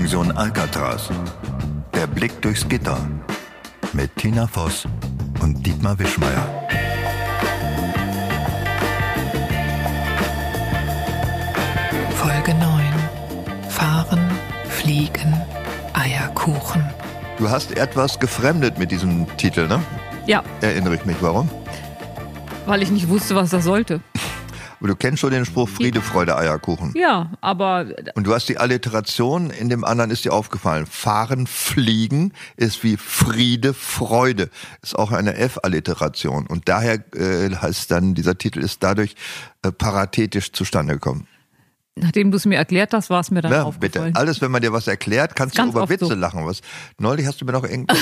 Pension Alcatraz. Der Blick durchs Gitter. Mit Tina Voss und Dietmar Wischmeyer. Folge 9. Fahren, Fliegen, Eierkuchen. Du hast etwas gefremdet mit diesem Titel, ne? Ja. Erinnere ich mich, warum? Weil ich nicht wusste, was das sollte. Aber du kennst schon den Spruch Friede, Freude, Eierkuchen. Ja, aber... Und du hast die Alliteration, in dem anderen ist dir aufgefallen. Fahren, fliegen ist wie Friede, Freude. Ist auch eine F-Alliteration. Und daher heißt dann, dieser Titel ist dadurch parathetisch zustande gekommen. Nachdem du es mir erklärt hast, war es mir dann aufgefallen. Bitte, alles, wenn man dir was erklärt, kannst du über Witze lachen. Neulich hast du mir noch irgendwas...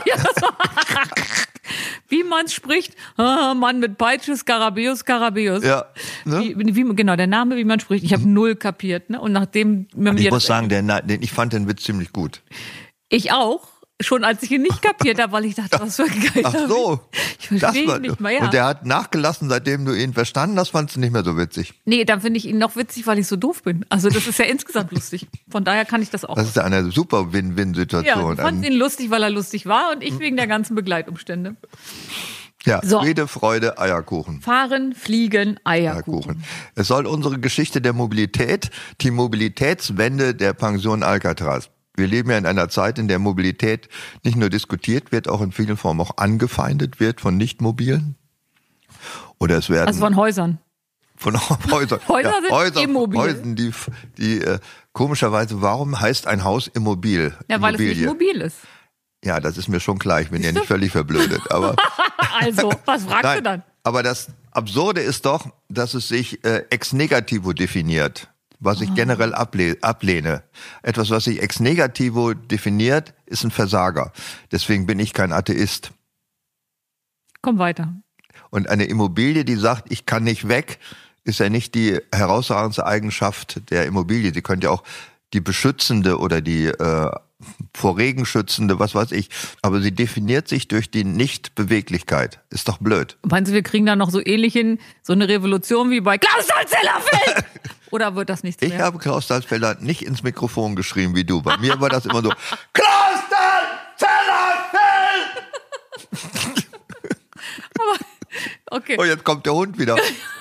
Wie man es spricht, Mann mit Peitsche, Skarabäus. Ja. Ne? Genau, der Name, wie man spricht. Ich habe null kapiert. Ne? Und nachdem... Ich muss sagen, ich fand den Witz ziemlich gut. Ich auch. Schon als ich ihn nicht kapiert habe, weil ich dachte, was für ein geiler Ach so. Ich verstehe ihn nicht mehr. Ja. Und der hat nachgelassen, seitdem du ihn verstanden hast, fandst du nicht mehr so witzig. Nee, dann finde ich ihn noch witzig, weil ich so doof bin. Also das ist ja insgesamt lustig. Von daher kann ich das auch. Das ist ja eine super Win-Win-Situation. Ja, ich fand ihn lustig, weil er lustig war und ich wegen der ganzen Begleitumstände. Ja, so. Friede, Freude, Eierkuchen. Fahren, fliegen, Eierkuchen. Es soll unsere Geschichte der Mobilität, die Mobilitätswende der Pension Alcatraz. Wir leben ja in einer Zeit, in der Mobilität nicht nur diskutiert wird, auch in vielen Formen auch angefeindet wird von Nichtmobilen. Oder es werden... Also von Häusern. Von Häusern. Häuser sind immobil. Häusern, die komischerweise, warum heißt ein Haus Immobil? Ja, weil es nicht mobil ist. Ja, das ist mir schon klar, ich bin ja nicht völlig verblödet. Aber also, was fragst du dann? Aber das Absurde ist doch, dass es sich ex negativo definiert. Was ich generell ablehne. Etwas, was sich ex negativo definiert, ist ein Versager. Deswegen bin ich kein Atheist. Komm weiter. Und eine Immobilie, die sagt, ich kann nicht weg, ist ja nicht die herausragendste Eigenschaft der Immobilie. Sie könnte ja auch die beschützende oder die vor Regen schützende, was weiß ich. Aber sie definiert sich durch die Nichtbeweglichkeit. Ist doch blöd. Meinst du, wir kriegen da noch so ähnlich hin, so eine Revolution wie bei Klaus Salzfelder? Oder wird das nichts mehr? Ich habe Klaus Salzfelder nicht ins Mikrofon geschrien wie du. Bei mir war das immer so, Klaus Salzfelder! Okay. Oh, jetzt kommt der Hund wieder.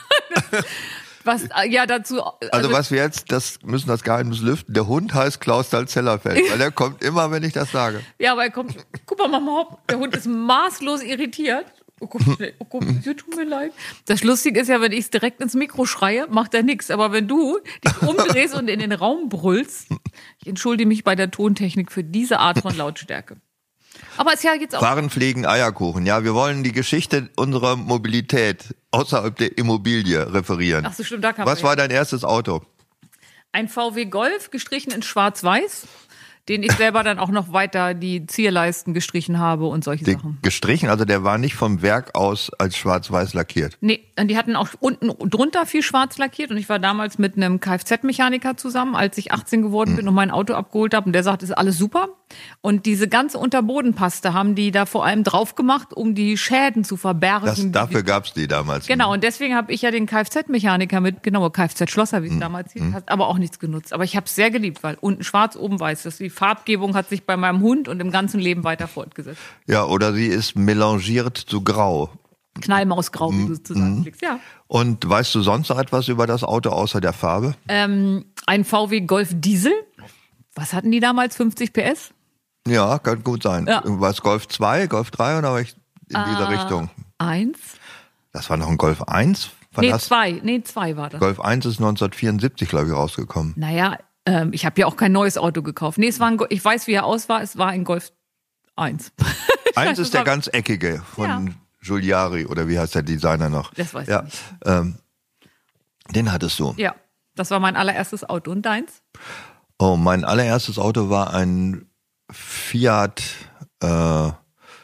Was, ja, dazu. Also was wir jetzt, müssen das Geheimnis lüften. Der Hund heißt Klaus Salzfelder, weil er kommt immer, wenn ich das sage. Ja, aber er kommt, guck mal, Mama, der Hund ist maßlos irritiert. Oh Gott, tut mir leid. Das Lustige ist ja, wenn ich es direkt ins Mikro schreie, macht er nichts. Aber wenn du dich umdrehst und in den Raum brüllst, ich entschuldige mich bei der Tontechnik für diese Art von Lautstärke. Aber es ist ja jetzt auch... Fahren, fliegen, Eierkuchen. Ja, wir wollen die Geschichte unserer Mobilität außerhalb der Immobilie referieren. Ach so, stimmt, da kann Was war dein erstes Auto? Ein VW Golf, gestrichen in schwarz-weiß, den ich selber dann auch noch weiter die Zierleisten gestrichen habe und solche Sachen. Gestrichen? Also der war nicht vom Werk aus als schwarz-weiß lackiert? Nee, die hatten auch unten drunter viel schwarz lackiert und ich war damals mit einem Kfz-Mechaniker zusammen, als ich 18 geworden bin und mein Auto abgeholt habe und der sagt, ist alles super. Und diese ganze Unterbodenpaste haben die da vor allem drauf gemacht, um die Schäden zu verbergen. Dafür gab's die damals. Genau, und deswegen habe ich ja den Kfz-Mechaniker Kfz-Schlosser, wie es damals hieß, hat aber auch nichts genutzt. Aber ich habe es sehr geliebt, weil unten schwarz, oben weiß. Die Farbgebung hat sich bei meinem Hund und im ganzen Leben weiter fortgesetzt. Ja, oder sie ist melangiert zu grau. Knallmausgrau, wie du zusammenklickst, ja. Und weißt du sonst noch etwas über das Auto außer der Farbe? Ein VW Golf Diesel. Was hatten die damals? 50 PS? Ja, kann gut sein. Ja. War es Golf 2, Golf 3 oder war ich in dieser Richtung? 1? Das war noch ein Golf 1? Nee, 2. Nee, 2 war das. Golf 1 ist 1974, glaube ich, rausgekommen. Naja, ich habe ja auch kein neues Auto gekauft. Nee, es war ich weiß, wie er aus war. Es war ein Golf 1. 1 ist der ganz eckige von Giuliari, oder wie heißt der Designer noch? Das weiß ich nicht. Den hattest du? Ja, das war mein allererstes Auto. Und deins? Oh, mein allererstes Auto war ein Fiat... Panda?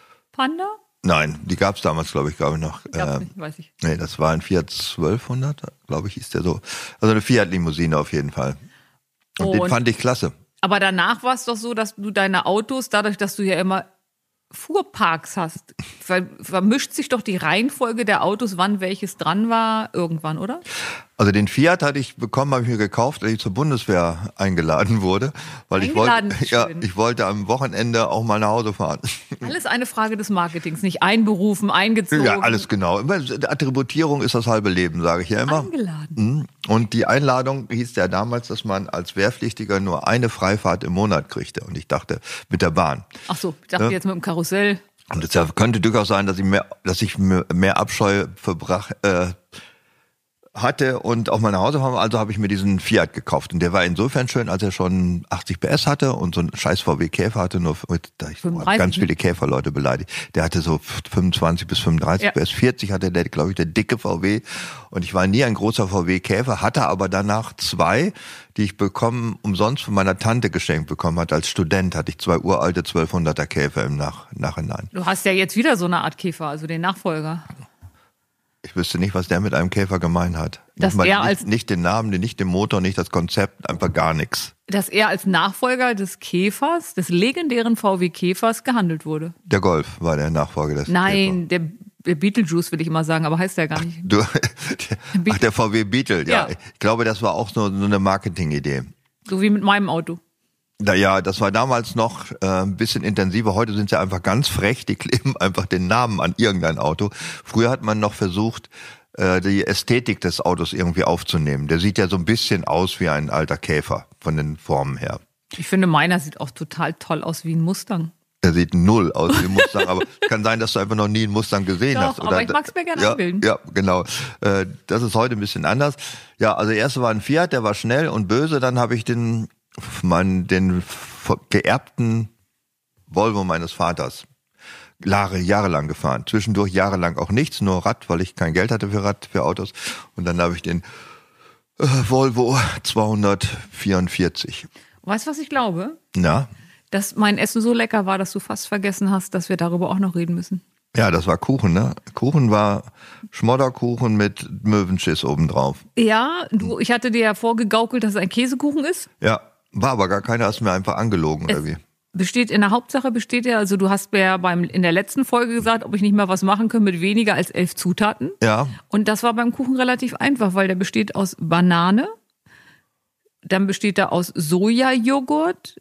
Nein, die gab's damals, glaube ich noch. Gab's nicht, weiß ich. Nee, das war ein Fiat 1200, glaube ich, hieß der so. Also eine Fiat-Limousine auf jeden Fall. Und den fand ich klasse. Aber danach war es doch so, dass du deine Autos, dadurch, dass du ja immer Fuhrparks hast, vermischt sich doch die Reihenfolge der Autos, wann welches dran war, irgendwann, oder? Also den Fiat hatte ich bekommen, habe ich mir gekauft, als ich zur Bundeswehr eingeladen wurde, weil ich mir gekauft, als ich zur Bundeswehr eingeladen wurde, weil ich wollte am Wochenende auch mal nach Hause fahren. Alles eine Frage des Marketings, nicht einberufen, eingezogen. Ja, alles genau. Attributierung ist das halbe Leben, sage ich ja immer. Eingeladen. Und die Einladung hieß ja damals, dass man als Wehrpflichtiger nur eine Freifahrt im Monat kriegte. Und ich dachte, mit der Bahn. Ach so, ich dachte jetzt mit dem Karussell. Und es könnte durchaus sein, dass ich mehr Abscheu hatte und auch mal nach Hause fahren. Also habe ich mir diesen Fiat gekauft. Und der war insofern schön, als er schon 80 PS hatte und so einen scheiß VW Käfer hatte, ich habe ganz viele Käferleute beleidigt. Der hatte so 25 bis 35 PS, 40 hatte der, glaube ich, der dicke VW. Und ich war nie ein großer VW Käfer, hatte aber danach 2, die ich umsonst von meiner Tante geschenkt bekommen hatte. Als Student hatte ich 2 uralte 1200er Käfer im Nachhinein. Du hast ja jetzt wieder so eine Art Käfer, also den Nachfolger. Ich wüsste nicht, was der mit einem Käfer gemein hat. Nicht den Namen, nicht den Motor, nicht das Konzept, einfach gar nichts. Dass er als Nachfolger des Käfers, des legendären VW Käfers, gehandelt wurde. Der Golf war der Nachfolger des Nein, der Beetlejuice will ich immer sagen, aber heißt der gar nicht. Der VW Beetle, ja. Ich glaube, das war auch so eine Marketingidee. So wie mit meinem Auto. Naja, das war damals noch ein bisschen intensiver. Heute sind sie einfach ganz frech. Die kleben einfach den Namen an irgendein Auto. Früher hat man noch versucht, die Ästhetik des Autos irgendwie aufzunehmen. Der sieht ja so ein bisschen aus wie ein alter Käfer von den Formen her. Ich finde, meiner sieht auch total toll aus wie ein Mustang. Der sieht null aus wie ein Mustang, aber kann sein, dass du einfach noch nie einen Mustang gesehen hast. Aber ich mag es mir gerne abbilden. Ja, genau. Das ist heute ein bisschen anders. Ja, also erst war ein Fiat, der war schnell und böse. Dann habe ich den geerbten Volvo meines Vaters jahrelang gefahren. Zwischendurch jahrelang auch nichts, nur Rad, weil ich kein Geld hatte für Autos. Und dann habe ich den Volvo 244. Weißt du, was ich glaube? Na? Dass mein Essen so lecker war, dass du fast vergessen hast, dass wir darüber auch noch reden müssen. Ja, das war Kuchen, ne? Kuchen war Schmodderkuchen mit Möwenschiss obendrauf. Ja, ich hatte dir ja vorgegaukelt, dass es ein Käsekuchen ist. Ja, war aber gar keiner, hast mir einfach angelogen, oder wie? In der Hauptsache besteht er, also du hast mir ja in der letzten Folge gesagt, ob ich nicht mal was machen kann mit weniger als 11 Zutaten. Ja. Und das war beim Kuchen relativ einfach, weil der besteht aus Banane, dann besteht er aus Sojajoghurt,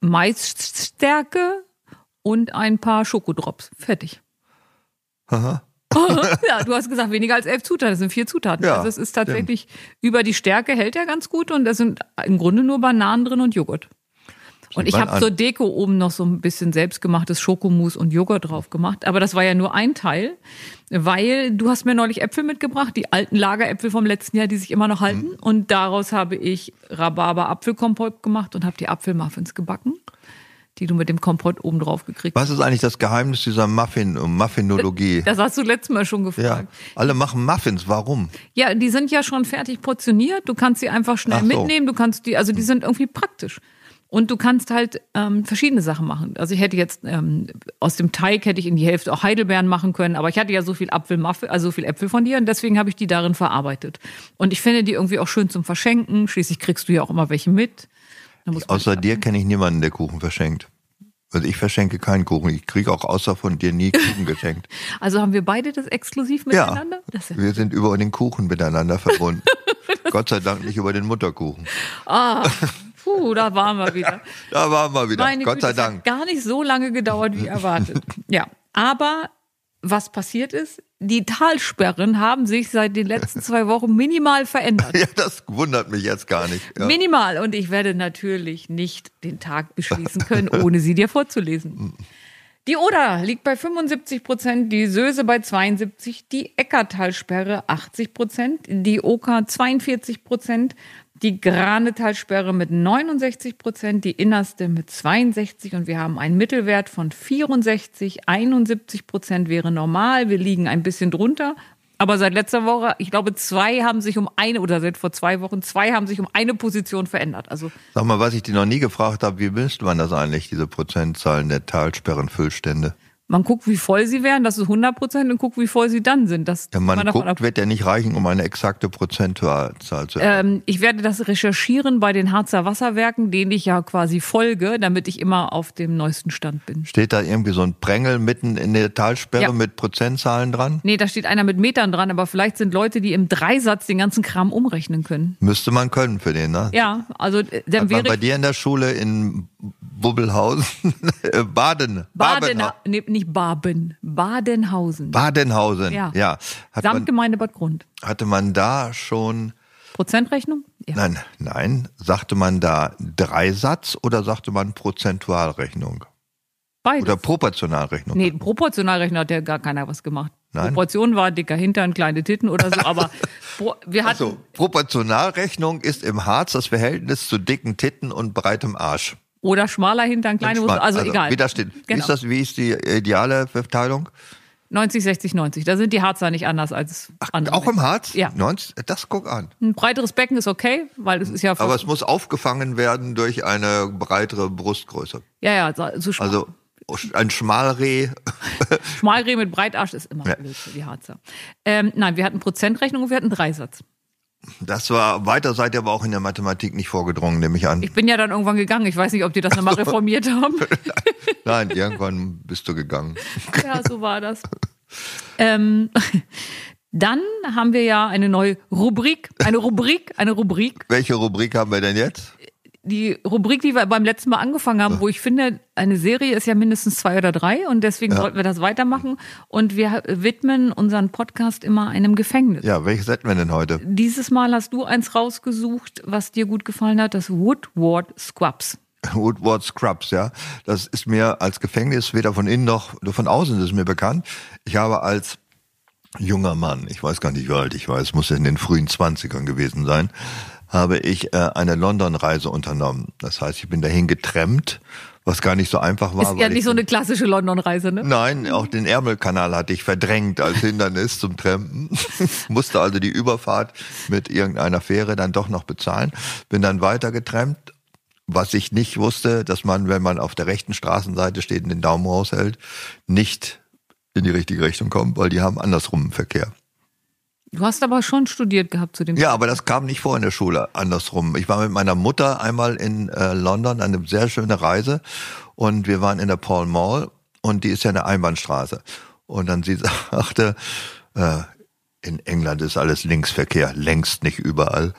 Maisstärke und ein paar Schokodrops. Fertig. Aha. Ja, du hast gesagt, weniger als 11 Zutaten, das sind 4 Zutaten. Ja, also es ist tatsächlich, über die Stärke hält er ganz gut und da sind im Grunde nur Bananen drin und Joghurt. Und ich habe zur Deko oben noch so ein bisschen selbstgemachtes Schokomousse und Joghurt drauf gemacht. Aber das war ja nur ein Teil, weil du hast mir neulich Äpfel mitgebracht, die alten Lageräpfel vom letzten Jahr, die sich immer noch halten. Und daraus habe ich Rhabarber-Apfelkompott gemacht und habe die Apfelmuffins gebacken, die du mit dem Kompott oben drauf gekriegt hast. Was ist eigentlich das Geheimnis dieser Muffinologie? Das hast du letztes Mal schon gefragt. Ja, alle machen Muffins, warum? Ja, die sind ja schon fertig portioniert. Du kannst sie einfach schnell mitnehmen. Du kannst die sind irgendwie praktisch. Und du kannst halt verschiedene Sachen machen. Also ich hätte jetzt aus dem Teig hätte ich in die Hälfte auch Heidelbeeren machen können, aber ich hatte ja so viel so viel Äpfel von dir und deswegen habe ich die darin verarbeitet. Und ich finde die irgendwie auch schön zum Verschenken. Schließlich kriegst du ja auch immer welche mit. Außer dir kenne ich niemanden, der Kuchen verschenkt. Also ich verschenke keinen Kuchen. Ich kriege auch außer von dir nie Kuchen geschenkt. Also haben wir beide das exklusiv miteinander? Ja, wir sind über den Kuchen miteinander verbunden. Gott sei Dank nicht über den Mutterkuchen. Da waren wir wieder. Meine Gott sei Dank. Hat gar nicht so lange gedauert, wie erwartet. Ja, aber was passiert ist, die Talsperren haben sich seit den letzten 2 Wochen minimal verändert. Ja, das wundert mich jetzt gar nicht. Ja. Minimal. Und ich werde natürlich nicht den Tag beschließen können, ohne sie dir vorzulesen. Die Oder liegt bei 75%, die Söse bei 72%, die Eckartalsperre 80%, die Oker 42%, die Granetalsperre mit 69%, die Innerste mit 62% und wir haben einen Mittelwert von 64%, 71% wäre normal, wir liegen ein bisschen drunter. Aber seit letzter Woche, ich glaube, seit vor 2 Wochen, 2 haben sich um eine Position verändert. Also sag mal, was ich dir noch nie gefragt habe, wie misst man das eigentlich, diese Prozentzahlen der Talsperrenfüllstände? Man guckt, wie voll sie wären, das ist 100% und guckt, wie voll sie dann sind. Das Wenn man guckt, wird ja nicht reichen, um eine exakte Prozentzahl zu erreichen. Ich werde das recherchieren bei den Harzer Wasserwerken, denen ich ja quasi folge, damit ich immer auf dem neuesten Stand bin. Steht da irgendwie so ein Prängel mitten in der Talsperre mit Prozentzahlen dran? Nee, da steht einer mit Metern dran, aber vielleicht sind Leute, die im Dreisatz den ganzen Kram umrechnen können. Müsste man können für den, ne? Ja, also dann Hat wäre man bei dir in der Schule in Bubbelhausen, nicht Badenhausen. Badenhausen, ja. Samtgemeinde Bad Grund. Hatte man da schon... Prozentrechnung? Ja. Nein. Sagte man da Dreisatz oder sagte man Prozentualrechnung? Beides. Oder Proportionalrechnung? Nee, Proportionalrechnung hat ja gar keiner was gemacht. Nein? Proportion war dicker Hintern, kleine Titten oder so, aber wir hatten... Also, Proportionalrechnung ist im Harz das Verhältnis zu dicken Titten und breitem Arsch. Oder schmaler Hintern, kleine Hose, also egal. Wie das steht. Genau. Wie ist die ideale Verteilung? 90, 60, 90. Da sind die Harzer nicht anders als andere. Auch im Harz? Ja. 90? Das guck an. Ein breiteres Becken ist okay, weil es ist ja... Aber es muss aufgefangen werden durch eine breitere Brustgröße. Ja, so also ein Schmalreh. Schmalreh mit Breitarsch ist immer blöd für die Harzer. Nein, wir hatten Prozentrechnung und wir hatten Dreisatz. Das war, weiter seid ihr aber auch in der Mathematik nicht vorgedrungen, nehme ich an. Ich bin ja dann irgendwann gegangen. Ich weiß nicht, ob die das nochmal reformiert haben. Nein, irgendwann bist du gegangen. Ja, so war das. Dann haben wir ja eine neue Rubrik. Eine Rubrik. Welche Rubrik haben wir denn jetzt? Die Rubrik, die wir beim letzten Mal angefangen haben, wo ich finde, eine Serie ist ja mindestens 2 oder 3 und deswegen sollten wir das weitermachen. Und wir widmen unseren Podcast immer einem Gefängnis. Ja, welches hätten wir denn heute? Dieses Mal hast du eins rausgesucht, was dir gut gefallen hat, das Woodward Scrubs. Woodward Scrubs, ja. Das ist mir als Gefängnis weder von innen noch von außen ist mir bekannt. Ich habe als junger Mann, ich weiß gar nicht, wie alt ich war, es muss in den frühen 20ern gewesen sein, habe ich eine London-Reise unternommen. Das heißt, ich bin dahin getrampt, was gar nicht so einfach war. Ist ja nicht so eine klassische London-Reise, ne? Nein, auch den Ärmelkanal hatte ich verdrängt als Hindernis zum Trampen. Musste also die Überfahrt mit irgendeiner Fähre dann doch noch bezahlen. Bin dann weiter getrampt. Was ich nicht wusste, dass man, wenn man auf der rechten Straßenseite steht und den Daumen raushält, nicht in die richtige Richtung kommt, weil die haben andersrum einen Verkehr. Du hast aber schon studiert gehabt zu dem Ja, aber das kam nicht vor in der Schule, andersrum. Ich war mit meiner Mutter einmal in London, eine sehr schöne Reise und wir waren in der Pall Mall und die ist ja eine Einbahnstraße. Und dann sie sagte, in England ist alles Linksverkehr, längst nicht überall.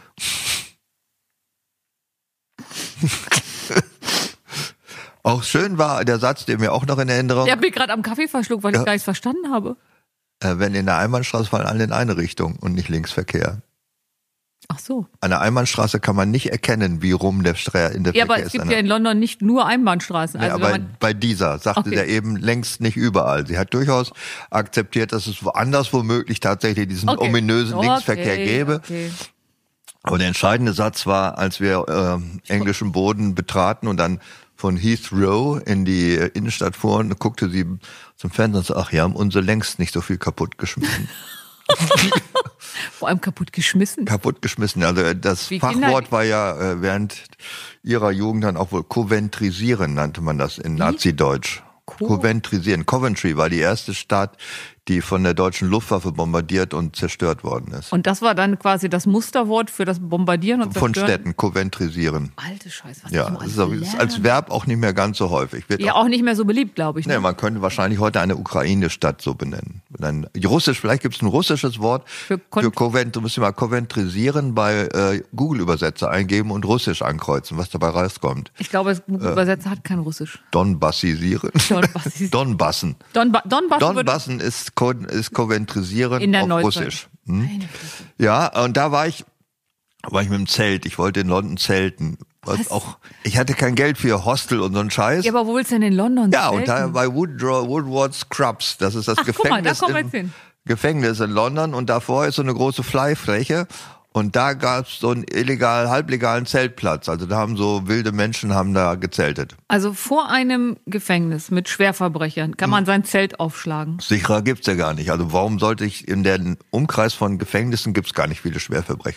Auch schön war der Satz, der mir auch noch in Erinnerung... Ich habe mich gerade am Kaffee verschluckt, weil ich gar nichts verstanden habe. Wenn in der Einbahnstraße fallen alle in eine Richtung und nicht Linksverkehr. Ach so. An der Einbahnstraße kann man nicht erkennen, wie rum der Verkehr ist. Ja, aber es gibt ja in London nicht nur Einbahnstraßen. Also ja, aber bei dieser sagte der eben längst nicht überall. Sie hat durchaus akzeptiert, dass es woanders womöglich tatsächlich diesen ominösen Linksverkehr gäbe. Okay. Aber der entscheidende Satz war, als wir englischen Boden betraten und dann von Heathrow in die Innenstadt fuhren, guckte sie zum Fenster und sagte, ach ja, haben unsere längst nicht so viel kaputt geschmissen. Vor allem kaputt geschmissen? Kaputt geschmissen. Also das Fachwort war ja während ihrer Jugend dann auch wohl Coventrisieren, nannte man das in Nazi-Deutsch. Coventrisieren. Coventry war die erste Stadt, die von der deutschen Luftwaffe bombardiert und zerstört worden ist. Und das war dann quasi das Musterwort für das Bombardieren und Zerstören? Von Städten, Coventrisieren. Alte Scheiße, was ja, das ist als Verb auch nicht mehr ganz so häufig. Wird ja auch nicht mehr so beliebt, glaube ich. Ne? Nee, man könnte wahrscheinlich heute eine Ukraine-Stadt so benennen. Dann Russisch, vielleicht gibt es ein russisches Wort für Covent. Du musst mal Coventrisieren bei Google-Übersetzer eingeben und Russisch ankreuzen, was dabei rauskommt. Ich glaube, das Google-Übersetzer hat kein Russisch. Donbassisieren. Donbassen. Donbassen ist Coventrisieren auf Russisch. Ja, und da war ich mit dem Zelt. Ich wollte in London zelten. Ich hatte kein Geld für Hostel und so einen Scheiß. Ja, aber wo willst du denn in London zelten? Ja, und da bei Woodward Scrubs. Das ist das Gefängnis. Guck mal, da Gefängnis in London und davor ist so eine große Freifläche. Und da gab's so einen halblegalen Zeltplatz. Also da haben so wilde Menschen da gezeltet. Also vor einem Gefängnis mit Schwerverbrechern kann man sein Zelt aufschlagen. Sicherer gibt's ja gar nicht. Also warum sollte ich in den Umkreis von Gefängnissen gibt's gar nicht viele Schwerverbrecher.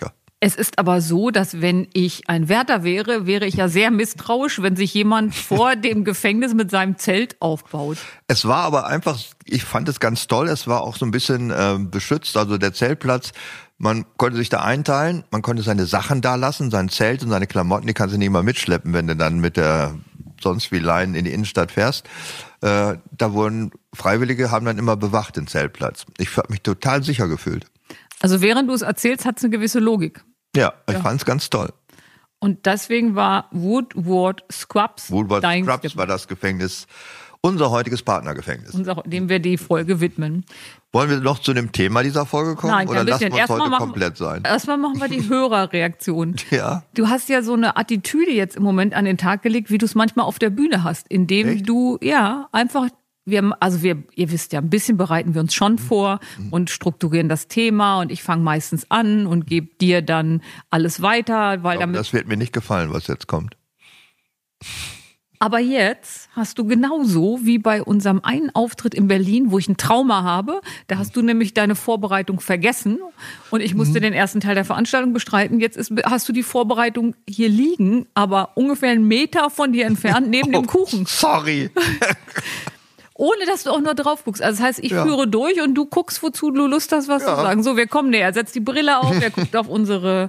Es ist aber so, dass wenn ich ein Wärter wäre, wäre ich ja sehr misstrauisch, wenn sich jemand vor dem Gefängnis mit seinem Zelt aufbaut. Es war aber einfach, ich fand es ganz toll, es war auch so ein bisschen beschützt, also der Zeltplatz, man konnte sich da einteilen, man konnte seine Sachen da lassen, sein Zelt und seine Klamotten, die kannst du nicht mal mitschleppen, wenn du dann mit der sonst wie Leinen in die Innenstadt fährst. Da wurden Freiwillige, haben dann immer bewacht den Zeltplatz. Ich habe mich total sicher gefühlt. Also während du es erzählst, hat es eine gewisse Logik. Ja, ich fand's ganz toll. Und deswegen war Woodward Scrubs war das Gefängnis, unser heutiges Partnergefängnis. Dem wir die Folge widmen. Wollen wir noch zu dem Thema dieser Folge kommen? Nein, oder lassen wir uns heute machen, komplett sein? Erstmal machen wir die Hörerreaktion. Ja. Du hast ja so eine Attitüde jetzt im Moment an den Tag gelegt, wie du es manchmal auf der Bühne hast, indem Echt? du einfach ihr wisst ja, ein bisschen bereiten wir uns schon vor und strukturieren das Thema und ich fange meistens an und gebe dir dann alles weiter, weil damit. Das wird mir nicht gefallen, was jetzt kommt. Aber jetzt hast du genauso wie bei unserem einen Auftritt in Berlin, wo ich ein Trauma habe, da hast du nämlich deine Vorbereitung vergessen und ich musste den ersten Teil der Veranstaltung bestreiten. Jetzt hast du die Vorbereitung hier liegen, aber ungefähr 1 Meter von dir entfernt neben dem Kuchen. Sorry. Ohne, dass du auch nur drauf guckst. Also das heißt, ich führe durch und du guckst, wozu du Lust hast, was zu sagen. So, wir kommen näher. Setz die Brille auf, er guckt auf unsere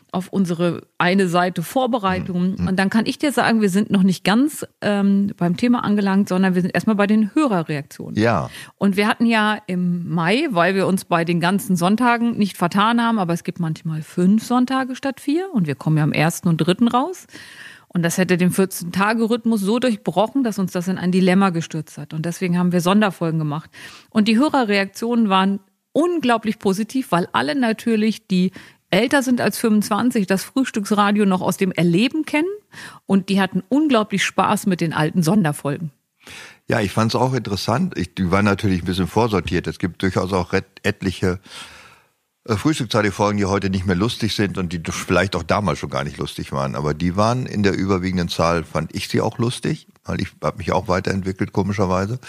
eine Seite Vorbereitung. Und dann kann ich dir sagen, wir sind noch nicht ganz beim Thema angelangt, sondern wir sind erstmal bei den Hörerreaktionen. Ja. Und wir hatten ja im Mai, weil wir uns bei den ganzen Sonntagen nicht vertan haben, aber es gibt manchmal 5 Sonntage statt 4 und wir kommen ja am 1. und 3. raus. Und das hätte den 14-Tage-Rhythmus so durchbrochen, dass uns das in ein Dilemma gestürzt hat. Und deswegen haben wir Sonderfolgen gemacht. Und die Hörerreaktionen waren unglaublich positiv, weil alle natürlich, die älter sind als 25, das Frühstücksradio noch aus dem Erleben kennen. Und die hatten unglaublich Spaß mit den alten Sonderfolgen. Ja, ich fand es auch interessant. Die waren natürlich ein bisschen vorsortiert. Es gibt durchaus auch etliche Frühstücksradio-Folgen, die heute nicht mehr lustig sind und die vielleicht auch damals schon gar nicht lustig waren. Aber die waren in der überwiegenden Zahl, fand ich sie auch lustig, weil ich habe mich auch weiterentwickelt, komischerweise.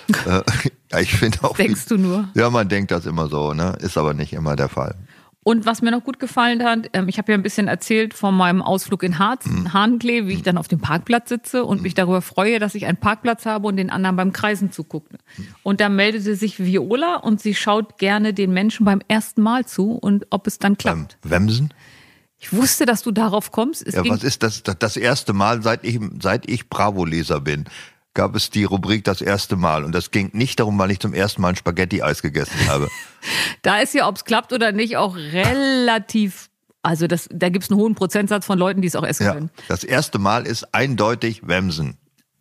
Ja, ich finde auch. Denkst du nur? Ja, man denkt das immer so, ne? Ist aber nicht immer der Fall. Und was mir noch gut gefallen hat, ich habe ja ein bisschen erzählt von meinem Ausflug in Hahnklee, wie ich dann auf dem Parkplatz sitze und mich darüber freue, dass ich einen Parkplatz habe und den anderen beim Kreisen zugucke. Und da meldete sich Viola und sie schaut gerne den Menschen beim ersten Mal zu und ob es dann klappt. Wemsen? Ich wusste, dass du darauf kommst. Was ist das erste Mal, seit ich Bravo-Leser bin? Gab es die Rubrik das erste Mal. Und das ging nicht darum, weil ich zum ersten Mal ein Spaghetti-Eis gegessen habe. Da ist ja, ob es klappt oder nicht, auch relativ, also da gibt es einen hohen Prozentsatz von Leuten, die es auch essen können. Das erste Mal ist eindeutig Wemsen.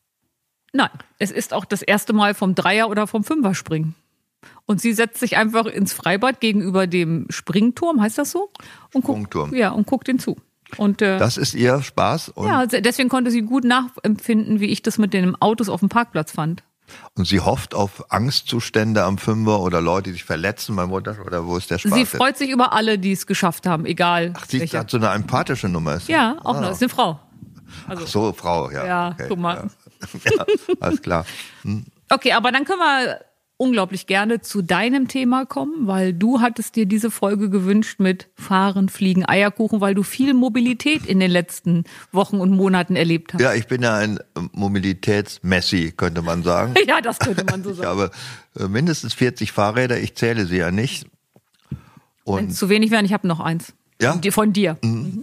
Nein, es ist auch das erste Mal vom Dreier- oder vom Fünfer-Springen. Und sie setzt sich einfach ins Freibad gegenüber dem Springturm, heißt das so? Und Sprungturm. Und guckt den zu. Und, das ist ihr Spaß. Und ja, deswegen konnte sie gut nachempfinden, wie ich das mit den Autos auf dem Parkplatz fand. Und sie hofft auf Angstzustände am Fünfer oder Leute, die sich verletzen beim Runterspringen, oder wo ist der Spaß? Sie freut sich über alle, die es geschafft haben, egal. Ach, sie hat so eine empathische Nummer. Ja, auch noch. Ist eine Frau. Also, ach so, Frau, ja. Ja, okay, guck mal. Ja, alles klar. Okay, aber dann können wir unglaublich gerne zu deinem Thema kommen, weil du hattest dir diese Folge gewünscht mit Fahren, Fliegen, Eierkuchen, weil du viel Mobilität in den letzten Wochen und Monaten erlebt hast. Ja, ich bin ja ein Mobilitätsmessi, könnte man sagen. Ja, das könnte man so sagen. Ich habe mindestens 40 Fahrräder, ich zähle sie ja nicht. Wenn es zu wenig wären, ich habe noch eins. Ja? Von dir.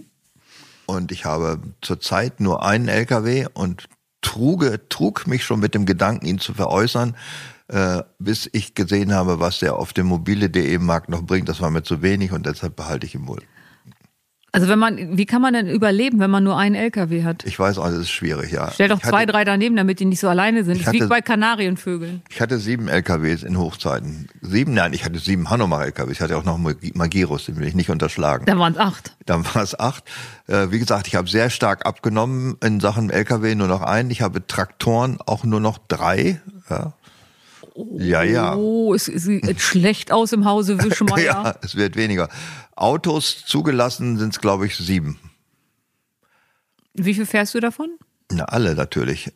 Und ich habe zurzeit nur einen LKW und trug mich schon mit dem Gedanken, ihn zu veräußern, bis ich gesehen habe, was der auf dem mobile.de Markt noch bringt. Das war mir zu wenig und deshalb behalte ich ihn wohl. Also wie kann man denn überleben, wenn man nur einen LKW hat? Ich weiß auch, das ist schwierig, ja. Stell doch 2, 3 daneben, damit die nicht so alleine sind. Das ist wie bei Kanarienvögeln. Ich hatte 7 LKWs in Hochzeiten. 7? Nein, ich hatte 7 Hanomag LKWs. Ich hatte auch noch Magirus, den will ich nicht unterschlagen. Dann waren es 8. Dann war es 8. Wie gesagt, ich habe sehr stark abgenommen in Sachen LKW, nur noch einen. Ich habe Traktoren auch nur noch 3. Ja. Ja. Oh, es sieht schlecht aus im Hause Wischmeier. Ja, es wird weniger. Autos zugelassen sind es, glaube ich, 7. Wie viel fährst du davon? Na, alle natürlich.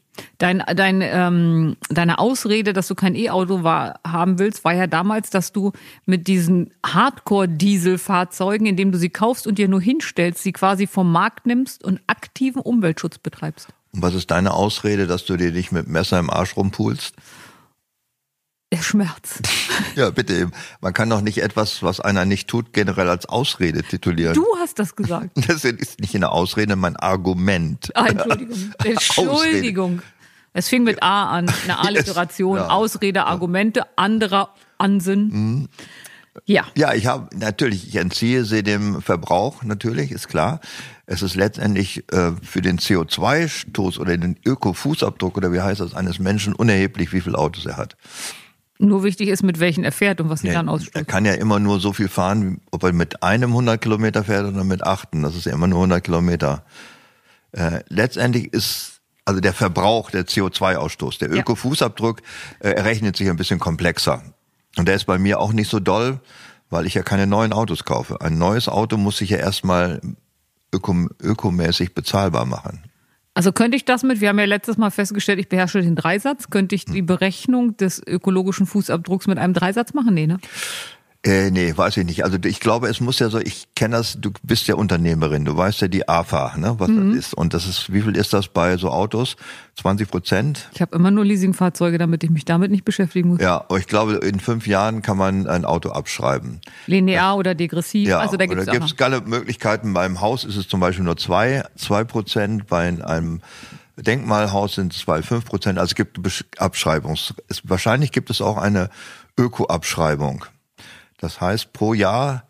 Deine Ausrede, dass du kein E-Auto haben willst, war ja damals, dass du mit diesen Hardcore-Dieselfahrzeugen, indem du sie kaufst und dir nur hinstellst, sie quasi vom Markt nimmst und aktiven Umweltschutz betreibst. Und was ist deine Ausrede, dass du dir nicht mit dem Messer im Arsch rumpulst? Der Schmerz. Ja, bitte eben. Man kann doch nicht etwas, was einer nicht tut, generell als Ausrede titulieren. Du hast das gesagt. Das ist nicht eine Ausrede, mein Argument. Entschuldigung. Entschuldigung. Es fing mit A an, eine Alliteration, Yes. Ja. Ausrede, Argumente, anderer Ansinn. Ja. Ja, ich entziehe sie dem Verbrauch, natürlich, ist klar. Es ist letztendlich für den CO2-Stoß oder den Öko-Fußabdruck oder wie heißt das, eines Menschen unerheblich, wie viele Autos er hat. Nur wichtig ist, mit welchen er fährt und was sie dann Er ausstößt. kann ja immer nur so viel fahren, ob er mit einem 100 Kilometer fährt oder mit 8. Das ist ja immer nur 100 Kilometer. Letztendlich ist also der Verbrauch, der CO2-Ausstoß, der Öko-Fußabdruck errechnet sich ein bisschen komplexer. Und der ist bei mir auch nicht so doll, weil ich ja keine neuen Autos kaufe. Ein neues Auto muss sich ja erstmal ökomäßig bezahlbar machen. Also könnte ich wir haben ja letztes Mal festgestellt, ich beherrsche den Dreisatz, könnte ich die Berechnung des ökologischen Fußabdrucks mit einem Dreisatz machen? Nee, ne? Nee, weiß ich nicht. Also ich glaube, es muss ja so, ich kenne das, du bist ja Unternehmerin, du weißt ja die AFA, ne, was das ist. Und das ist, wie viel ist das bei so Autos? 20%? Ich habe immer nur Leasingfahrzeuge, damit ich mich damit nicht beschäftigen muss. Ja, aber ich glaube, in 5 Jahren kann man ein Auto abschreiben. Linear oder degressiv, Ja, also da gibt's da gibt's keine Möglichkeiten. Beim Haus ist es zum Beispiel nur 2%, bei einem Denkmalhaus sind es 5%. Also es gibt wahrscheinlich gibt es auch eine Öko-Abschreibung. Das heißt, pro Jahr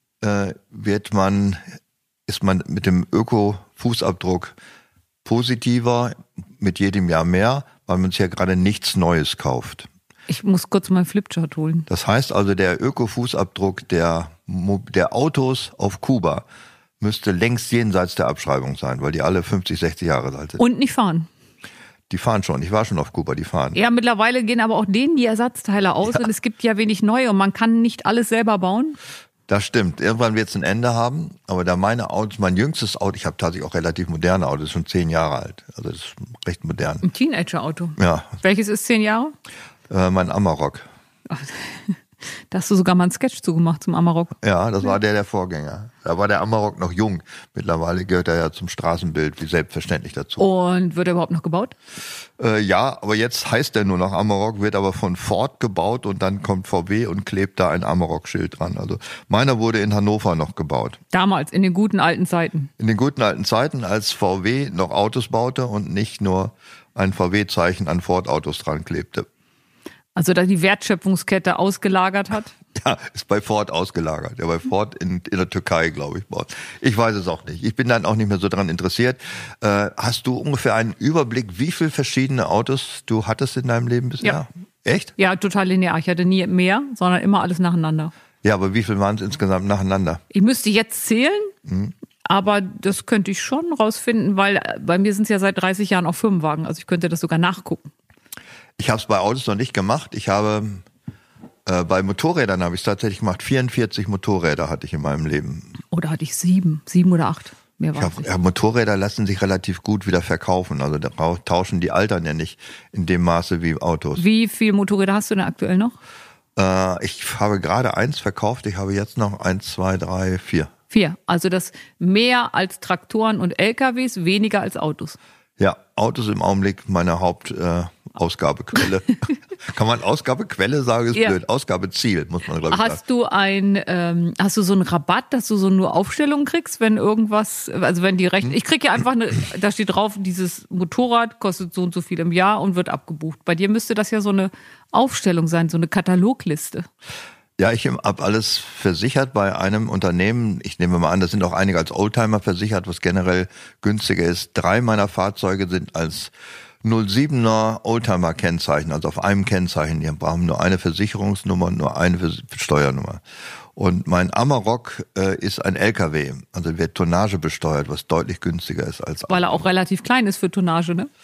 ist man mit dem Öko-Fußabdruck positiver, mit jedem Jahr mehr, weil man sich ja gerade nichts Neues kauft. Ich muss kurz meinen Flipchart holen. Das heißt also, der Öko-Fußabdruck der Autos auf Kuba müsste längst jenseits der Abschreibung sein, weil die alle 50, 60 Jahre alt sind. Und nicht fahren. Die fahren schon. Ich war schon auf Kuba, die fahren. Ja, mittlerweile gehen aber auch denen die Ersatzteile aus und es gibt ja wenig neue und man kann nicht alles selber bauen. Das stimmt. Irgendwann wird es ein Ende haben. Aber da meine Autos, mein jüngstes Auto, ich habe tatsächlich auch relativ moderne Autos, schon 10 Jahre alt. Also das ist recht modern. Ein Teenager-Auto. Ja. Welches ist 10 Jahre? Mein Amarok. Da hast du sogar mal einen Sketch zugemacht zum Amarok. Ja, das war der Vorgänger. Da war der Amarok noch jung. Mittlerweile gehört er ja zum Straßenbild wie selbstverständlich dazu. Und wird er überhaupt noch gebaut? Ja, aber jetzt heißt er nur noch Amarok, wird aber von Ford gebaut und dann kommt VW und klebt da ein Amarok-Schild dran. Also meiner wurde in Hannover noch gebaut. Damals, in den guten alten Zeiten. In den guten alten Zeiten, als VW noch Autos baute und nicht nur ein VW-Zeichen an Ford-Autos dran klebte. Also da die Wertschöpfungskette ausgelagert hat? Ja, ist bei Ford ausgelagert. Ja, bei Ford in der Türkei, glaube ich. Ich weiß es auch nicht. Ich bin dann auch nicht mehr so daran interessiert. Hast du ungefähr einen Überblick, wie viele verschiedene Autos du hattest in deinem Leben bisher? Ja. Echt? Ja, total linear. Ich hatte nie mehr, sondern immer alles nacheinander. Ja, aber wie viel waren es insgesamt nacheinander? Ich müsste jetzt zählen, aber das könnte ich schon rausfinden, weil bei mir sind es ja seit 30 Jahren auch Firmenwagen. Also ich könnte das sogar nachgucken. Ich habe es bei Autos noch nicht gemacht. Ich habe bei Motorrädern habe ich es tatsächlich gemacht. 44 Motorräder hatte ich in meinem Leben. Oder hatte ich 7 oder 8? Mehr war es. Motorräder lassen sich relativ gut wieder verkaufen. Also da tauschen die altern ja nicht in dem Maße wie Autos. Wie viele Motorräder hast du denn aktuell noch? Ich habe gerade 1 verkauft. Ich habe jetzt noch 1, 2, 3, 4. 4. Also das mehr als Traktoren und LKWs, weniger als Autos. Ja, Autos im Augenblick meine Hauptausgabequelle. Kann man Ausgabequelle sagen? Ist blöd. Ausgabeziel, muss man glaube ich sagen. Hast du so einen Rabatt, dass du so nur Aufstellungen kriegst, wenn irgendwas, also wenn die Rechnung, ich kriege ja einfach da steht drauf, dieses Motorrad kostet so und so viel im Jahr und wird abgebucht. Bei dir müsste das ja so eine Aufstellung sein, so eine Katalogliste. Ja, ich habe alles versichert bei einem Unternehmen. Ich nehme mal an, das sind auch einige als Oldtimer versichert, was generell günstiger ist. 3 meiner Fahrzeuge sind als 07er Oldtimer-Kennzeichen, also auf einem Kennzeichen. Die haben nur eine Versicherungsnummer und nur eine Steuernummer. Und mein Amarok ist ein LKW, also wird Tonnage besteuert, was deutlich günstiger ist als... Weil er auch relativ klein ist für Tonnage, ne?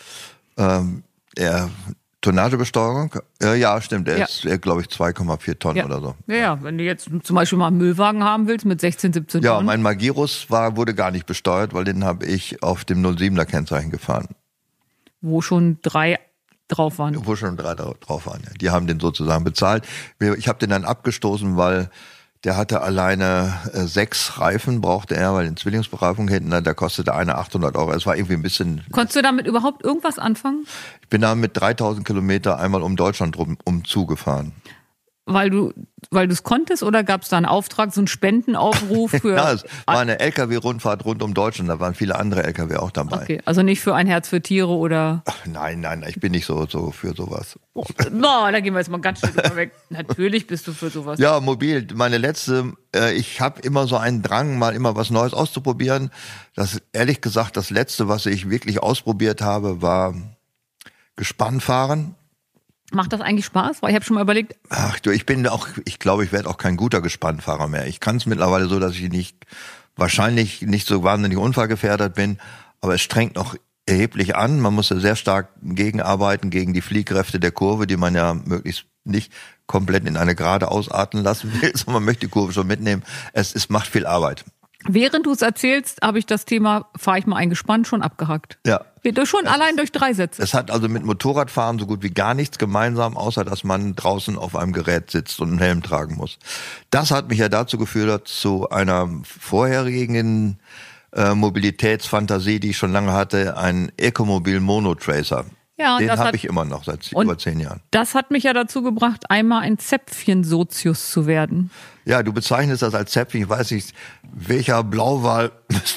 Tonnagebesteuerung? Ja, stimmt. Er ist, glaube ich, 2,4 Tonnen oder so. Ja, wenn du jetzt zum Beispiel mal einen Müllwagen haben willst mit 16, 17 Tonnen. Ja, mein Magirus wurde gar nicht besteuert, weil den habe ich auf dem 07er Kennzeichen gefahren. wo schon 3 drauf waren. Wo schon 3 drauf waren. Ja. Die haben den sozusagen bezahlt. Ich habe den dann abgestoßen, weil der hatte alleine 6 Reifen, brauchte er, weil in Zwillingsbereifung hinten, da kostete eine 800 Euro. Es war irgendwie ein bisschen... Konntest du damit überhaupt irgendwas anfangen? Ich bin da mit 3000 Kilometer einmal um Deutschland rum zugefahren. Weil du es konntest oder gab es da einen Auftrag, so einen Spendenaufruf für... Ja, es war eine LKW-Rundfahrt rund um Deutschland, da waren viele andere LKW auch dabei. Okay, also nicht für ein Herz für Tiere oder... Ach, nein, ich bin nicht so für sowas. Da gehen wir jetzt mal ganz schnell drüber weg. Natürlich bist du für sowas. Ja, mobil, meine letzte, ich habe immer so einen Drang, mal immer was Neues auszuprobieren. Das ehrlich gesagt, das letzte, was ich wirklich ausprobiert habe, war Gespannfahren. Macht das eigentlich Spaß? Weil ich habe schon mal überlegt. Ach du, ich glaube, ich werde auch kein guter Gespannfahrer mehr. Ich kann es mittlerweile so, dass ich wahrscheinlich nicht so wahnsinnig unfallgefährdet bin, aber es strengt noch erheblich an. Man muss ja sehr stark gegenarbeiten gegen die Fliehkräfte der Kurve, die man ja möglichst nicht komplett in eine Gerade ausarten lassen will, sondern man möchte die Kurve schon mitnehmen. Es macht viel Arbeit. Während du es erzählst, habe ich das Thema, fahre ich mal eingespannt, schon abgehakt. Ja. Schon allein durch 3 Sätze. Es hat also mit Motorradfahren so gut wie gar nichts gemeinsam, außer dass man draußen auf einem Gerät sitzt und einen Helm tragen muss. Das hat mich ja dazu geführt, zu einer vorherigen Mobilitätsfantasie, die ich schon lange hatte, ein Ecomobil Monotracer. Ja, den habe ich immer noch seit über 10 Jahren. Das hat mich ja dazu gebracht, einmal ein Zäpfchen-Sozius zu werden. Ja, du bezeichnest das als Zäpfchen. Ich weiß nicht, welcher Blauwal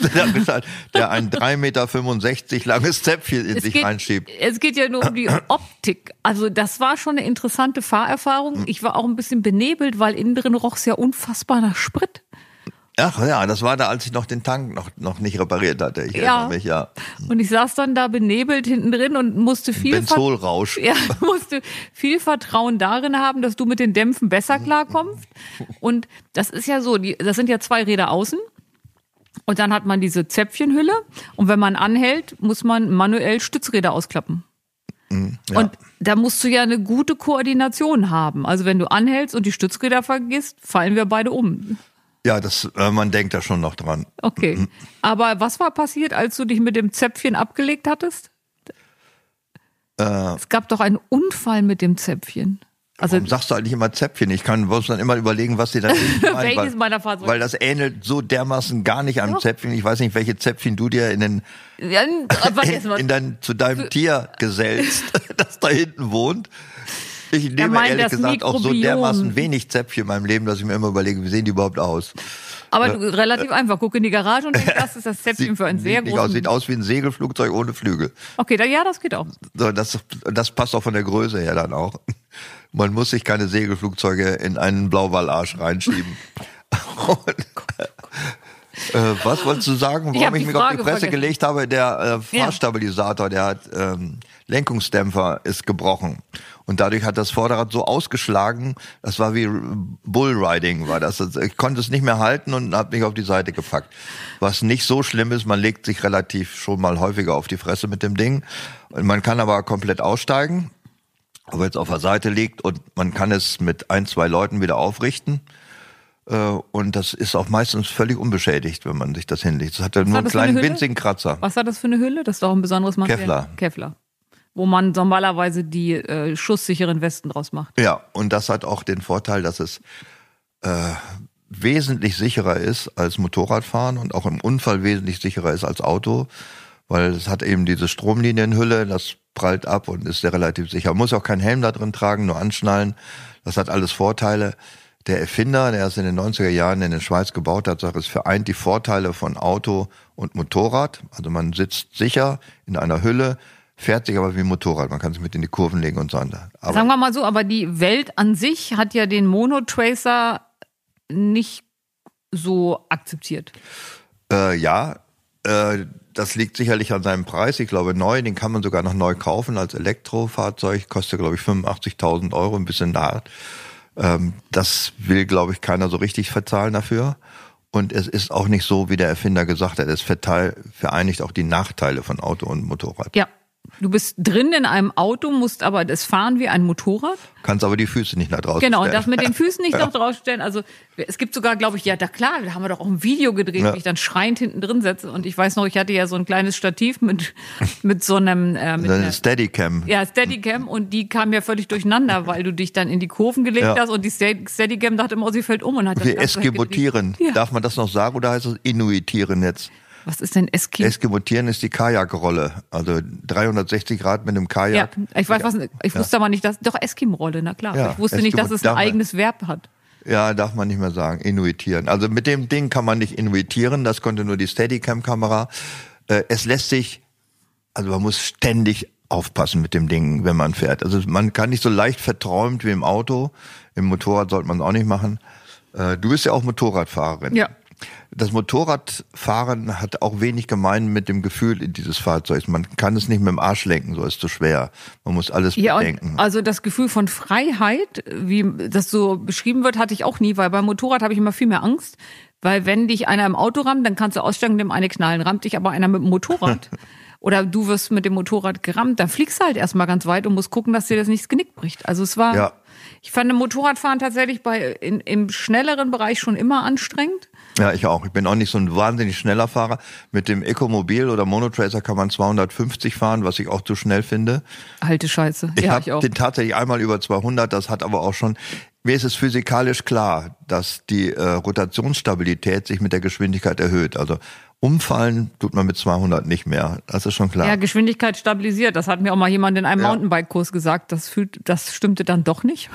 der ein 3,65 Meter langes Zäpfchen in sich reinschiebt. Es geht ja nur um die Optik. Also das war schon eine interessante Fahrerfahrung. Ich war auch ein bisschen benebelt, weil innen drin roch es ja unfassbar nach Sprit. Ach ja, das war da, als ich noch den Tank noch nicht repariert hatte. Ich erinnere mich, ja. Und ich saß dann da benebelt hinten drin und musste viel Benzolrausch. musste viel Vertrauen darin haben, dass du mit den Dämpfen besser klarkommst. Und das ist ja so, das sind ja 2 Räder außen. Und dann hat man diese Zäpfchenhülle. Und wenn man anhält, muss man manuell Stützräder ausklappen. Ja. Und da musst du ja eine gute Koordination haben. Also wenn du anhältst und die Stützräder vergisst, fallen wir beide um. Ja, man denkt da schon noch dran. Okay. Aber was war passiert, als du dich mit dem Zäpfchen abgelegt hattest? Es gab doch einen Unfall mit dem Zäpfchen. Also, warum sagst du eigentlich immer Zäpfchen? Ich muss dann immer überlegen, was die da meinen. Welches meiner Fahrzeuge? Weil das ähnelt so dermaßen gar nicht einem Zäpfchen. Ich weiß nicht, welche Zäpfchen du dir zu deinem Tier gesellst, das da hinten wohnt. Ich nehme ehrlich gesagt auch so dermaßen wenig Zäpfchen in meinem Leben, dass ich mir immer überlege, wie sehen die überhaupt aus? Aber relativ einfach. Guck in die Garage und denk, das ist das Zäpfchen für einen sehr großen... Sieht aus wie ein Segelflugzeug ohne Flügel. Okay, das geht auch. So, das passt auch von der Größe her dann auch. Man muss sich keine Segelflugzeuge in einen Blauwalarsch reinschieben. Was wolltest du sagen, warum ich mich auf die Presse gelegt habe? Der Fahrstabilisator, der hat Lenkungsdämpfer ist gebrochen. Und dadurch hat das Vorderrad so ausgeschlagen, das war wie Bullriding, war das. Ich konnte es nicht mehr halten und habe mich auf die Seite gepackt. Was nicht so schlimm ist, man legt sich relativ schon mal häufiger auf die Fresse mit dem Ding. Und man kann aber komplett aussteigen, ob es auf der Seite liegt, und man kann es mit 1, 2 Leuten wieder aufrichten. Und das ist auch meistens völlig unbeschädigt, wenn man sich das hinlegt. Das hat ja nur einen kleinen winzigen Kratzer. Was hat das für eine Hülle? Das ist doch ein besonderes Material. Kevlar. Wo man normalerweise die schusssicheren Westen draus macht. Ja, und das hat auch den Vorteil, dass es wesentlich sicherer ist als Motorradfahren und auch im Unfall wesentlich sicherer ist als Auto, weil es hat eben diese Stromlinienhülle, das prallt ab und ist sehr relativ sicher. Man muss auch keinen Helm da drin tragen, nur anschnallen. Das hat alles Vorteile. Der Erfinder, der es in den 90er Jahren in der Schweiz gebaut hat, sagt, es vereint die Vorteile von Auto und Motorrad. Also man sitzt sicher in einer Hülle, fährt sich aber wie ein Motorrad. Man kann sich mit in die Kurven legen und so. Aber sagen wir mal so, aber die Welt an sich hat ja den Monotracer nicht so akzeptiert. Das liegt sicherlich an seinem Preis. Ich glaube, den kann man sogar noch neu kaufen als Elektrofahrzeug. Kostet, glaube ich, 85.000 €, ein bisschen nah. Das will, glaube ich, keiner so richtig verzahlen dafür. Und es ist auch nicht so, wie der Erfinder gesagt hat, es vereinigt auch die Nachteile von Auto und Motorrad. Ja, Du bist drin in einem Auto, musst aber das fahren wie ein Motorrad. Kannst aber die Füße nicht nach draußen Genau, stellen. und das mit den Füßen nicht nach draußen stellen. Also es gibt sogar, glaube ich, ja, da klar, da haben wir doch auch ein Video gedreht, wie ich dann schreiend hinten drin setze. Und ich weiß noch, ich hatte ja so ein kleines Stativ mit so einem... mit eine Steadicam. Ja, Steadicam, und die kam ja völlig durcheinander, weil du dich dann in die Kurven gelegt hast und die Steadicam dachte immer, sie fällt um und hat das Wir Ganze eskimotieren. Ja. Darf man das noch sagen oder heißt es Inuitieren jetzt? Was ist denn Eskimo? Eskimotieren ist die Kajakrolle. Also 360 Grad mit einem Kajak. Ja, ich weiß was, ich wusste aber nicht, dass, doch Eskimo-Rolle, na klar. Ja, ich wusste nicht, dass es ein eigenes Verb hat. Ja, darf man nicht mehr sagen. Inuitieren. Also mit dem Ding kann man nicht inuitieren. Das konnte nur die Steadicam-Kamera. Es lässt sich, also man muss ständig aufpassen mit dem Ding, wenn man fährt. Also man kann nicht so leicht verträumt wie im Auto. Im Motorrad sollte man es auch nicht machen. Du bist ja auch Motorradfahrerin. Ja. Das Motorradfahren hat auch wenig gemein mit dem Gefühl dieses Fahrzeugs. Man kann es nicht mit dem Arsch lenken, so ist zu schwer. Man muss alles bedenken. Also das Gefühl von Freiheit, wie das so beschrieben wird, hatte ich auch nie, weil beim Motorrad habe ich immer viel mehr Angst. Weil wenn dich einer im Auto rammt, dann kannst du aussteigen, dem eine knallen. Rammt dich aber einer mit dem Motorrad oder du wirst mit dem Motorrad gerammt, dann fliegst du halt erstmal ganz weit und musst gucken, dass dir das nicht das Genick bricht. Also es war, ich fand Motorradfahren tatsächlich im schnelleren Bereich schon immer anstrengend. Ja, ich auch. Ich bin auch nicht so ein wahnsinnig schneller Fahrer. Mit dem Ecomobil oder Monotracer kann man 250 fahren, was ich auch zu schnell finde. Alte Scheiße. Ich habe den tatsächlich einmal über 200, das hat aber auch schon... Mir ist es physikalisch klar, dass die Rotationsstabilität sich mit der Geschwindigkeit erhöht. Also umfallen tut man mit 200 nicht mehr. Das ist schon klar. Ja, Geschwindigkeit stabilisiert. Das hat mir auch mal jemand in einem Mountainbike-Kurs gesagt. Das stimmte dann doch nicht.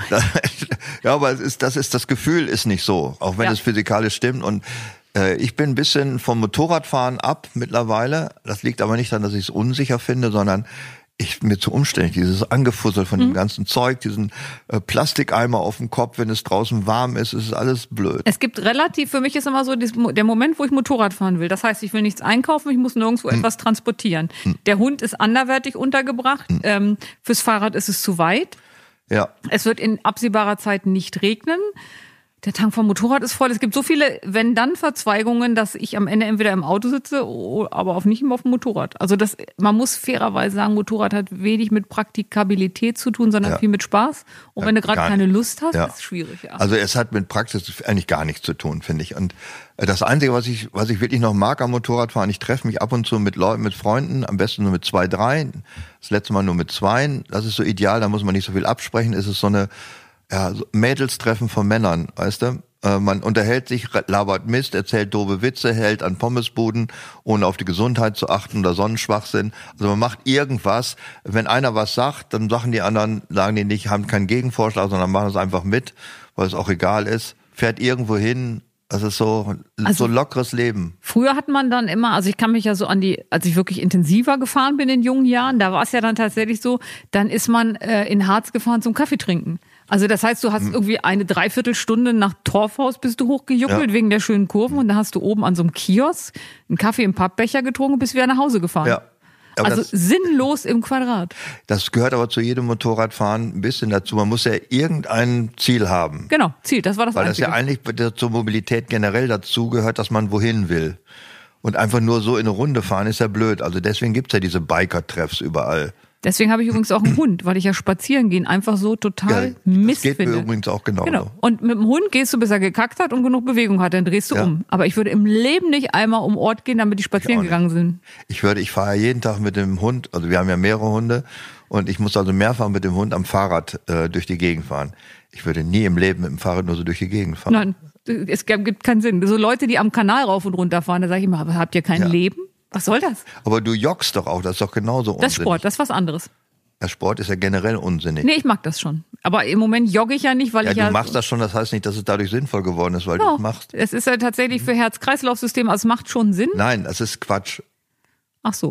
Ja, aber das Gefühl ist nicht so, auch wenn es physikalisch stimmt. Und ich bin ein bisschen vom Motorradfahren ab mittlerweile. Das liegt aber nicht daran, dass ich es unsicher finde, sondern mir zu umständlich, dieses Angefussel von dem ganzen Zeug, diesen Plastikeimer auf dem Kopf, wenn es draußen warm ist, ist alles blöd. Es gibt für mich ist immer so der Moment, wo ich Motorrad fahren will. Das heißt, ich will nichts einkaufen, ich muss nirgendwo etwas transportieren. Der Hund ist anderweitig untergebracht, fürs Fahrrad ist es zu weit. Ja. Es wird in absehbarer Zeit nicht regnen. Der Tank vom Motorrad ist voll. Es gibt so viele Wenn-Dann-Verzweigungen, dass ich am Ende entweder im Auto sitze, aber nicht immer auf dem Motorrad. Also man muss fairerweise sagen, Motorrad hat wenig mit Praktikabilität zu tun, sondern viel mit Spaß. Und wenn du gerade keine Lust hast, ist es schwierig. Ja. Also es hat mit Praxis eigentlich gar nichts zu tun, finde ich. Und das Einzige, was ich wirklich noch mag am Motorradfahren, ich treffe mich ab und zu mit Leuten, mit Freunden, am besten nur mit 2, 3. Das letzte Mal nur mit 2. Das ist so ideal, da muss man nicht so viel absprechen. Es ist so eine so Mädelstreffen von Männern, weißt du? Man unterhält sich, labert Mist, erzählt doofe Witze, hält an Pommesbuden, ohne auf die Gesundheit zu achten oder Sonnenschwachsinn. Also man macht irgendwas. Wenn einer was sagt, dann sagen die anderen, haben keinen Gegenvorschlag, sondern machen es einfach mit, weil es auch egal ist. Fährt irgendwo hin. Das ist so lockeres Leben. Früher hat man dann immer, also ich kann mich ja so als ich wirklich intensiver gefahren bin in jungen Jahren, da war es ja dann tatsächlich so, dann ist man in Harz gefahren zum Kaffee trinken. Also das heißt, du hast irgendwie eine Dreiviertelstunde nach Torfhaus bist du hochgejuckelt wegen der schönen Kurven und dann hast du oben an so einem Kiosk einen Kaffee im Pappbecher getrunken und bist wieder nach Hause gefahren. Ja. Also sinnlos im Quadrat. Das gehört aber zu jedem Motorradfahren ein bisschen dazu. Man muss ja irgendein Ziel haben. Genau, Ziel, das war das Einzige. Weil das ja eigentlich zur Mobilität generell dazu gehört, dass man wohin will. Und einfach nur so in eine Runde fahren ist ja blöd. Also deswegen gibt's ja diese Biker-Treffs überall. Deswegen habe ich übrigens auch einen Hund, weil ich ja spazieren gehen einfach so total Mist finde. Das geht mir übrigens auch genau. Und mit dem Hund gehst du, bis er gekackt hat und genug Bewegung hat, dann drehst du um. Aber ich würde im Leben nicht einmal um Ort gehen, damit die spazieren gegangen sind. Ich fahre ja jeden Tag mit dem Hund, also wir haben ja mehrere Hunde und ich muss also mehrfach mit dem Hund am Fahrrad durch die Gegend fahren. Ich würde nie im Leben mit dem Fahrrad nur so durch die Gegend fahren. Nein, es gibt keinen Sinn. So Leute, die am Kanal rauf und runter fahren, da sage ich immer, aber habt ihr kein Leben? Was soll das? Aber du joggst doch auch, das ist doch genauso unsinnig. Das ist Sport, das ist was anderes. Der Sport ist ja generell unsinnig. Nee, ich mag das schon. Aber im Moment jogge ich ja nicht, weil du machst das schon, das heißt nicht, dass es dadurch sinnvoll geworden ist, weil du es machst. Es ist ja tatsächlich für Herz-Kreislauf-System, also es macht schon Sinn. Nein, das ist Quatsch. Ach so.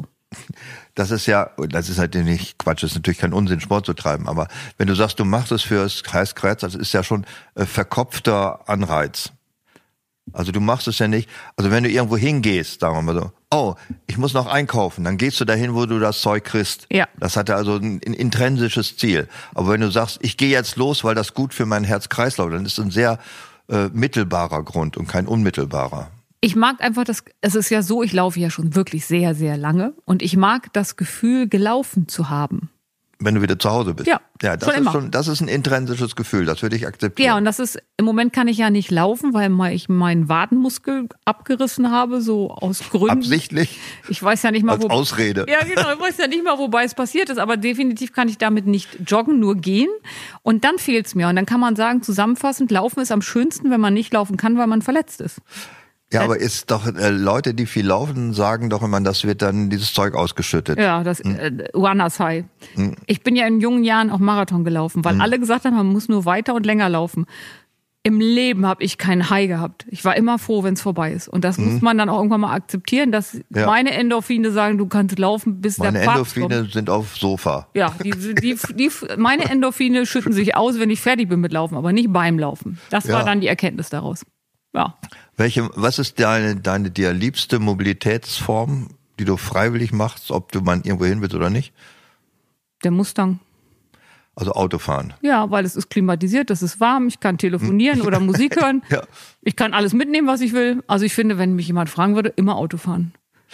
Das ist halt nicht Quatsch, das ist natürlich kein Unsinn, Sport zu treiben, aber wenn du sagst, du machst es fürs Kreis, das ist ja schon verkopfter Anreiz. Also du machst es ja nicht, also wenn du irgendwo hingehst, sagen wir mal so, ich muss noch einkaufen, dann gehst du dahin, wo du das Zeug kriegst. Ja. Das hat ja also ein intrinsisches Ziel. Aber wenn du sagst, ich gehe jetzt los, weil das gut für mein Herz-Kreislauf, dann ist es ein sehr mittelbarer Grund und kein unmittelbarer. Ich mag einfach es ist ja so, ich laufe ja schon wirklich sehr, sehr lange und ich mag das Gefühl, gelaufen zu haben. Wenn du wieder zu Hause bist. Ja, das ist ein intrinsisches Gefühl, das würde ich akzeptieren. Ja, und das ist, im Moment kann ich ja nicht laufen, weil ich meinen Wadenmuskel abgerissen habe, so aus Gründen. Absichtlich? Ich weiß ja nicht mal, als Ausrede. Ja, genau, ich weiß ja nicht mal, wobei es passiert ist, aber definitiv kann ich damit nicht joggen, nur gehen. Und dann fehlt's mir. Und dann kann man sagen, zusammenfassend, Laufen ist am schönsten, wenn man nicht laufen kann, weil man verletzt ist. Ja, aber ist doch, Leute, die viel laufen, sagen doch immer, das wird dann dieses Zeug ausgeschüttet. Ja, das Runners High. Ich bin ja in jungen Jahren auch Marathon gelaufen, weil alle gesagt haben, man muss nur weiter und länger laufen. Im Leben habe ich keinen High gehabt. Ich war immer froh, wenn es vorbei ist. Und das muss man dann auch irgendwann mal akzeptieren, dass meine Endorphine sagen, du kannst laufen, bis der Papst kommt. Meine Endorphine sind auf Sofa. Ja, meine Endorphine schütten sich aus, wenn ich fertig bin mit Laufen, aber nicht beim Laufen. Das war dann die Erkenntnis daraus. Ja. Was ist deine dir liebste Mobilitätsform, die du freiwillig machst, ob du mal irgendwo hin willst oder nicht? Der Mustang. Also Autofahren. Ja, weil es ist klimatisiert, es ist warm, ich kann telefonieren oder Musik hören. Ja. Ich kann alles mitnehmen, was ich will. Also ich finde, wenn mich jemand fragen würde, immer Auto fahren.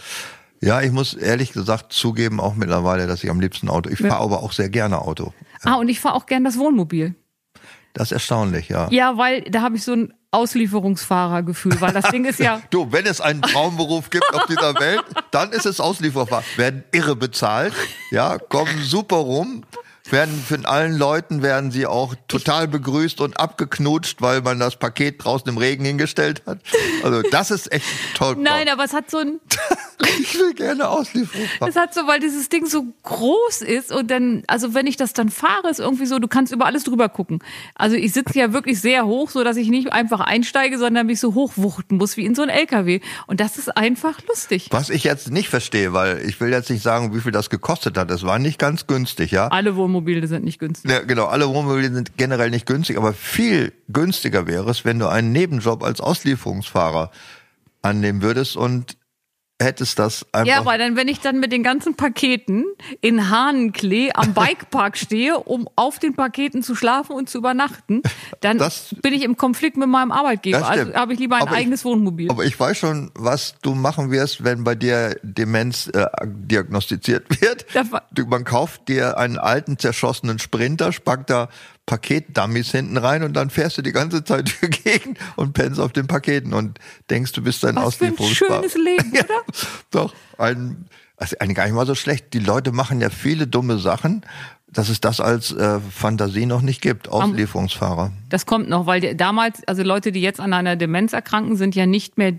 Ja, ich muss ehrlich gesagt zugeben, auch mittlerweile, dass ich am liebsten Auto. Ich fahre aber auch sehr gerne Auto. Ja. Und ich fahre auch gerne das Wohnmobil. Das ist erstaunlich, ja. Ja, weil da habe ich so ein Auslieferungsfahrergefühl, weil das Ding ist ja... Du, wenn es einen Traumberuf gibt auf dieser Welt, dann ist es Auslieferfahrer. Werden irre bezahlt, ja, kommen super rum. Von allen Leuten werden sie auch total begrüßt und abgeknutscht, weil man das Paket draußen im Regen hingestellt hat. Also das ist echt toll. Nein, aber es hat so ein... Ich will gerne Auslieferung fahren. Es hat so, weil dieses Ding so groß ist und dann, also wenn ich das dann fahre, ist irgendwie so, du kannst über alles drüber gucken. Also ich sitze ja wirklich sehr hoch, so dass ich nicht einfach einsteige, sondern mich so hochwuchten muss wie in so ein LKW. Und das ist einfach lustig. Was ich jetzt nicht verstehe, weil ich will jetzt nicht sagen, wie viel das gekostet hat. Das war nicht ganz günstig, ja. Alle Wohnmobile sind nicht günstig. Ja, genau. Alle Wohnmobile sind generell nicht günstig, aber viel günstiger wäre es, wenn du einen Nebenjob als Auslieferungsfahrer annehmen würdest und hättest das einfach... Ja, aber dann, wenn ich dann mit den ganzen Paketen in Hahnenklee am Bikepark stehe, um auf den Paketen zu schlafen und zu übernachten, dann bin ich im Konflikt mit meinem Arbeitgeber. Also habe ich lieber ein eigenes Wohnmobil. Aber ich weiß schon, was du machen wirst, wenn bei dir Demenz diagnostiziert wird. Man kauft dir einen alten, zerschossenen Sprinter, spackt da Paketdummies hinten rein und dann fährst du die ganze Zeit durch die Gegend und pennst auf den Paketen und denkst, du bist ein Auslieferungsfahrer. Was für ein schönes Leben, oder? Ja, doch, also eigentlich gar nicht mal so schlecht. Die Leute machen ja viele dumme Sachen, dass es das als Fantasie noch nicht gibt, Auslieferungsfahrer. Das kommt noch, weil damals, also Leute, die jetzt an einer Demenz erkranken, sind ja nicht mehr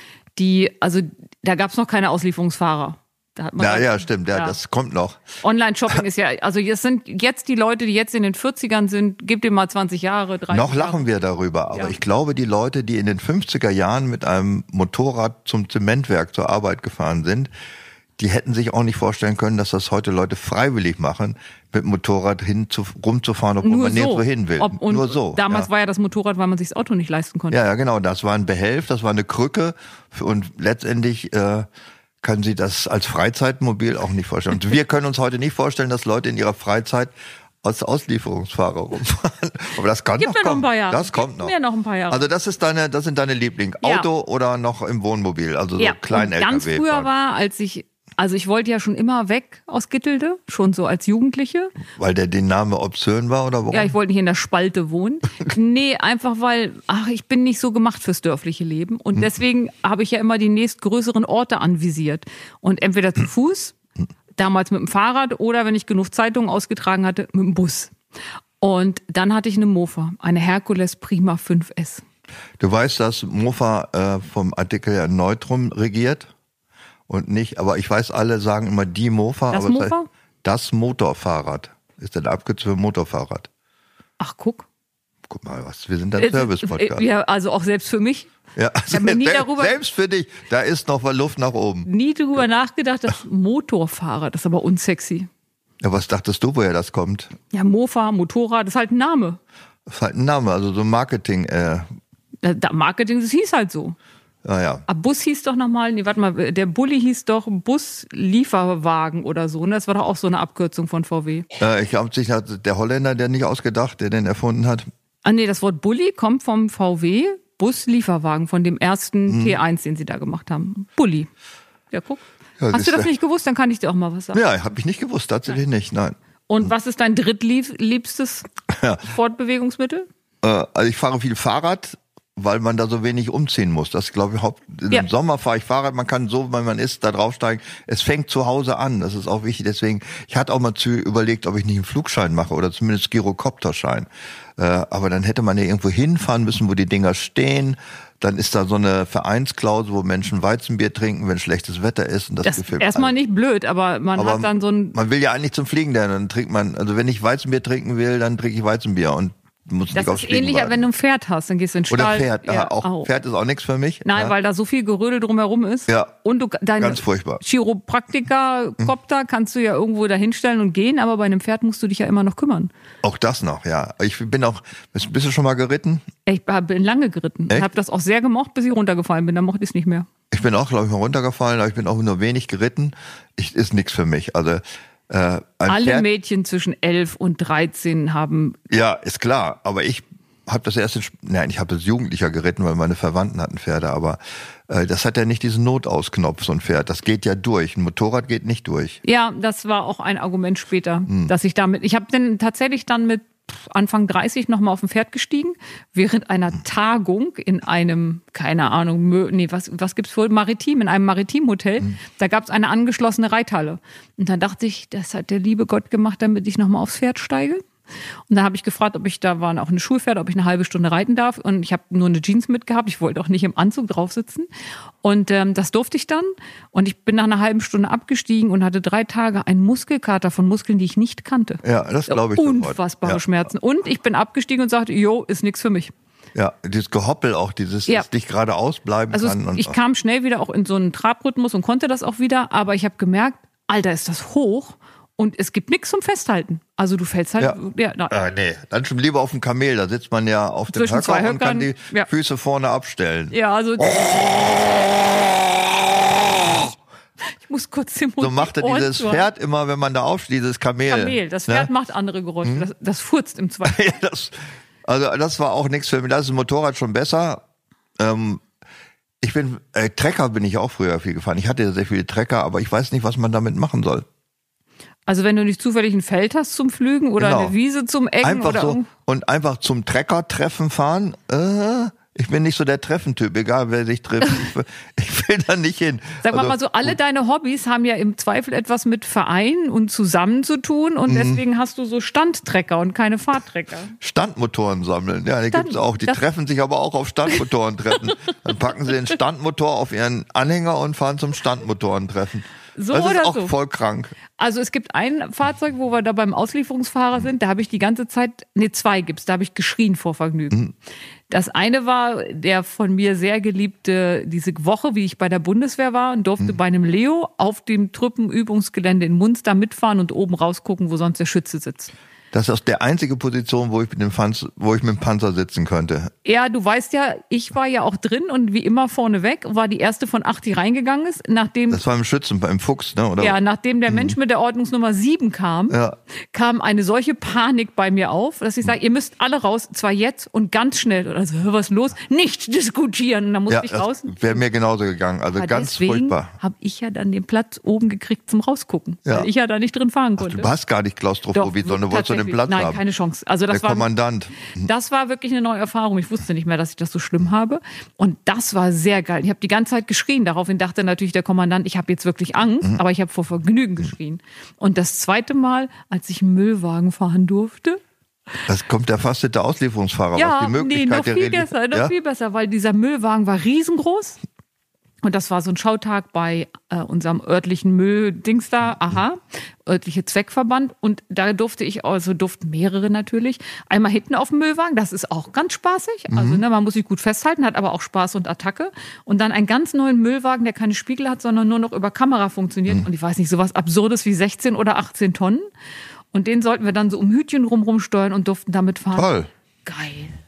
also da gab es noch keine Auslieferungsfahrer. Ja, stimmt, ja, das kommt noch. Online-Shopping ist ja, also es sind jetzt die Leute, die jetzt in den 40ern sind, gib dem mal 20 Jahre, 30 Noch Jahre. lachen wir darüber, aber ich glaube, die Leute, die in den 50er Jahren mit einem Motorrad zum Zementwerk zur Arbeit gefahren sind, die hätten sich auch nicht vorstellen können, dass das heute Leute freiwillig machen, mit dem Motorrad rumzufahren, obwohl man nirgendwo hin will. Nur so. Damals war ja das Motorrad, weil man sich das Auto nicht leisten konnte. Ja, genau, das war ein Behelf, das war eine Krücke und letztendlich können Sie das als Freizeitmobil auch nicht vorstellen. Und wir können uns heute nicht vorstellen, dass Leute in ihrer Freizeit als Auslieferungsfahrer rumfahren. Aber das kann noch kommen. Noch ein paar Jahre. Das kommt noch. Mir noch ein paar Jahre. Also das sind deine Lieblinge. Auto oder noch im Wohnmobil, also so klein LKW. Ganz früher war, also ich wollte ja schon immer weg aus Gittelde, schon so als Jugendliche. Weil der Name obszön war oder warum? Ja, ich wollte nicht in der Spalte wohnen. Nee, einfach weil, ich bin nicht so gemacht fürs dörfliche Leben. Und deswegen habe ich ja immer die nächstgrößeren Orte anvisiert. Und entweder zu Fuß, damals mit dem Fahrrad, oder wenn ich genug Zeitungen ausgetragen hatte, mit dem Bus. Und dann hatte ich eine Mofa, eine Hercules Prima 5S. Du weißt, dass Mofa vom Artikel Neutrum regiert? Und nicht, aber ich weiß, alle sagen immer die Mofa. Das aber Mofa? Das Motorfahrrad ist dann Abkürzung für Motorfahrrad. Ach, guck. Guck mal, wir sind ein Service-Podcast. Ja, also auch selbst für mich. Ja, also selbst für dich, da ist noch Luft nach oben. Nie drüber nachgedacht, das Motorfahrrad, das ist aber unsexy. Ja, was dachtest du, woher das kommt? Ja, Mofa, Motorrad, das ist halt ein Name. Das ist halt ein Name, also so Marketing. Marketing, das hieß halt so. Ja. Aber Bus hieß doch nochmal, der Bulli hieß doch Buslieferwagen oder so. Ne? Das war doch auch so eine Abkürzung von VW. Ich glaube, sich hat der Holländer, der nicht ausgedacht, der den erfunden hat. Nee, das Wort Bulli kommt vom VW. Buslieferwagen von dem ersten T1, den sie da gemacht haben. Bulli. Ja, guck. Ja, Hast du das nicht gewusst? Dann kann ich dir auch mal was sagen. Ja, habe ich nicht gewusst, tatsächlich nicht, nein. Und was ist dein drittliebstes Fortbewegungsmittel? Also ich fahre viel Fahrrad, weil man da so wenig umziehen muss. Das glaube ich im Sommer fahre ich Fahrrad, man kann so, wenn man ist, da draufsteigen. Es fängt zu Hause an, das ist auch wichtig. Deswegen, ich hatte auch mal überlegt, ob ich nicht einen Flugschein mache oder zumindest Gyrokopterschein. Aber dann hätte man ja irgendwo hinfahren müssen, wo die Dinger stehen. Dann ist da so eine Vereinsklausel, wo Menschen Weizenbier trinken, wenn schlechtes Wetter ist. Und das ist erstmal nicht blöd, aber man hat dann so ein... Man will ja eigentlich zum Fliegen, dann trinkt man, also wenn ich Weizenbier trinken will, dann trinke ich Weizenbier und muss nicht aufs Das ist Fliegen ähnlicher, warten. wenn du ein Pferd hast, dann gehst du in den Stall. Oder Pferd, Pferd ist auch nichts für mich. Nein, weil da so viel Gerödel drumherum ist. Ja, und du deine ganz furchtbar. Chiropraktiker-Kopter kannst du ja irgendwo da hinstellen und gehen, aber bei einem Pferd musst du dich ja immer noch kümmern. Auch das noch, ja. Bist du schon mal geritten? Ich bin lange geritten. Ich habe das auch sehr gemocht, bis ich runtergefallen bin. Dann mochte ich es nicht mehr. Ich bin auch, glaube ich, mal runtergefallen, aber ich bin auch nur wenig geritten. Ist nichts für mich. Also alle Pferd, Mädchen zwischen 11 und 13 haben... Ja, ist klar. Aber ich habe das erst ich habe als Jugendlicher geritten, weil meine Verwandten hatten Pferde. Aber das hat ja nicht diesen Notausknopf, so ein Pferd. Das geht ja durch. Ein Motorrad geht nicht durch. Ja, das war auch ein Argument später, dass ich habe dann tatsächlich dann mit Anfang 30 nochmal auf ein Pferd gestiegen, während einer Tagung in einem, keine Ahnung, was gibt's wohl, in einem Maritimhotel, da gab's eine angeschlossene Reithalle. Und dann dachte ich, das hat der liebe Gott gemacht, damit ich nochmal aufs Pferd steige. Und dann habe ich gefragt, da waren auch eine Schulpferde, ob ich eine halbe Stunde reiten darf. Und ich habe nur eine Jeans mitgehabt. Ich wollte auch nicht im Anzug drauf sitzen. Und das durfte ich dann. Und ich bin nach einer halben Stunde abgestiegen und hatte 3 Tage einen Muskelkater von Muskeln, die ich nicht kannte. Ja, das glaube ich. Unfassbare Schmerzen. Und ich bin abgestiegen und sagte, ist nichts für mich. Ja, dieses Gehoppel auch, dass nicht geradeaus bleiben kann. Ich kam schnell wieder auch in so einen Trabrhythmus und konnte das auch wieder. Aber ich habe gemerkt, Alter, ist das hoch. Und es gibt nichts zum Festhalten. Also du fällst halt... Nee, dann schon lieber auf dem Kamel. Da sitzt man ja auf dem Höcker und kann die Füße vorne abstellen. Ja, also... Ich muss kurz den Mund... So macht dieses Pferd immer, wenn man da aufsteht, dieses Kamel. Das Pferd macht andere Geräusche. Das furzt im Zweifel. Das war auch nichts für mich. Das ist ein Motorrad schon besser. Trecker bin ich auch früher viel gefahren. Ich hatte ja sehr viele Trecker, aber ich weiß nicht, was man damit machen soll. Also wenn du nicht zufällig ein Feld hast zum Pflügen oder eine Wiese zum Eggen und einfach zum Trecker-Treffen fahren. Ich bin nicht so der Treffentyp, egal wer sich trifft. Ich will da nicht hin. Sag mal so, alle deine Hobbys haben ja im Zweifel etwas mit Verein und zusammen zu tun und deswegen hast du so Standtrecker und keine Fahrtrecker. Standmotoren sammeln, ja, die gibt's auch. Die treffen sich aber auch auf Standmotorentreffen. Dann packen sie den Standmotor auf ihren Anhänger und fahren zum Standmotorentreffen. So das ist oder auch so. Voll krank. Also es gibt ein Fahrzeug, wo wir da beim Auslieferungsfahrer sind, da habe ich die ganze Zeit, 2 gibt's, da habe ich geschrien vor Vergnügen. Das eine war der von mir sehr geliebte, diese Woche, wie ich bei der Bundeswehr war und durfte bei einem Leo auf dem Truppenübungsgelände in Munster mitfahren und oben rausgucken, wo sonst der Schütze sitzt. Das ist der einzige Position, wo ich mit dem Panzer sitzen könnte. Ja, du weißt ja, ich war ja auch drin und wie immer vorne weg, war die erste von 8, die reingegangen ist. Das war im Schützen, beim Fuchs, ne? Oder? Ja, nachdem der Mensch mit der Ordnungsnummer 7 kam, kam eine solche Panik bei mir auf, dass ich sage, ihr müsst alle raus, zwar jetzt und ganz schnell. Also, was ist los? Nicht diskutieren. Und dann musste ich raus. Wäre mir genauso gegangen, also ganz furchtbar. Habe ich ja dann den Platz oben gekriegt zum Rausgucken, weil ich ja da nicht drin fahren konnte. Du warst gar nicht Klaustrophobie, sondern wolltest du den Platz haben. Nein, keine Chance. Also das der Kommandant. Das war wirklich eine neue Erfahrung. Ich wusste nicht mehr, dass ich das so schlimm habe. Und das war sehr geil. Ich habe die ganze Zeit geschrien. Daraufhin dachte natürlich der Kommandant, ich habe jetzt wirklich Angst. Aber ich habe vor Vergnügen geschrien. Und das zweite Mal, als ich einen Müllwagen fahren durfte. Das kommt ja fast hinter Auslieferungsfahrer. Ja, was die Möglichkeit noch viel besser, weil dieser Müllwagen war riesengroß. Und das war so ein Schautag bei unserem örtlichen Mülldings da, örtliche Zweckverband. Und da durften mehrere natürlich. Einmal hinten auf dem Müllwagen, das ist auch ganz spaßig. Also man muss sich gut festhalten, hat aber auch Spaß und Attacke. Und dann einen ganz neuen Müllwagen, der keine Spiegel hat, sondern nur noch über Kamera funktioniert. Und ich weiß nicht, sowas Absurdes wie 16 oder 18 Tonnen. Und den sollten wir dann so um Hütchen rumsteuern und durften damit fahren. Toll. Geil.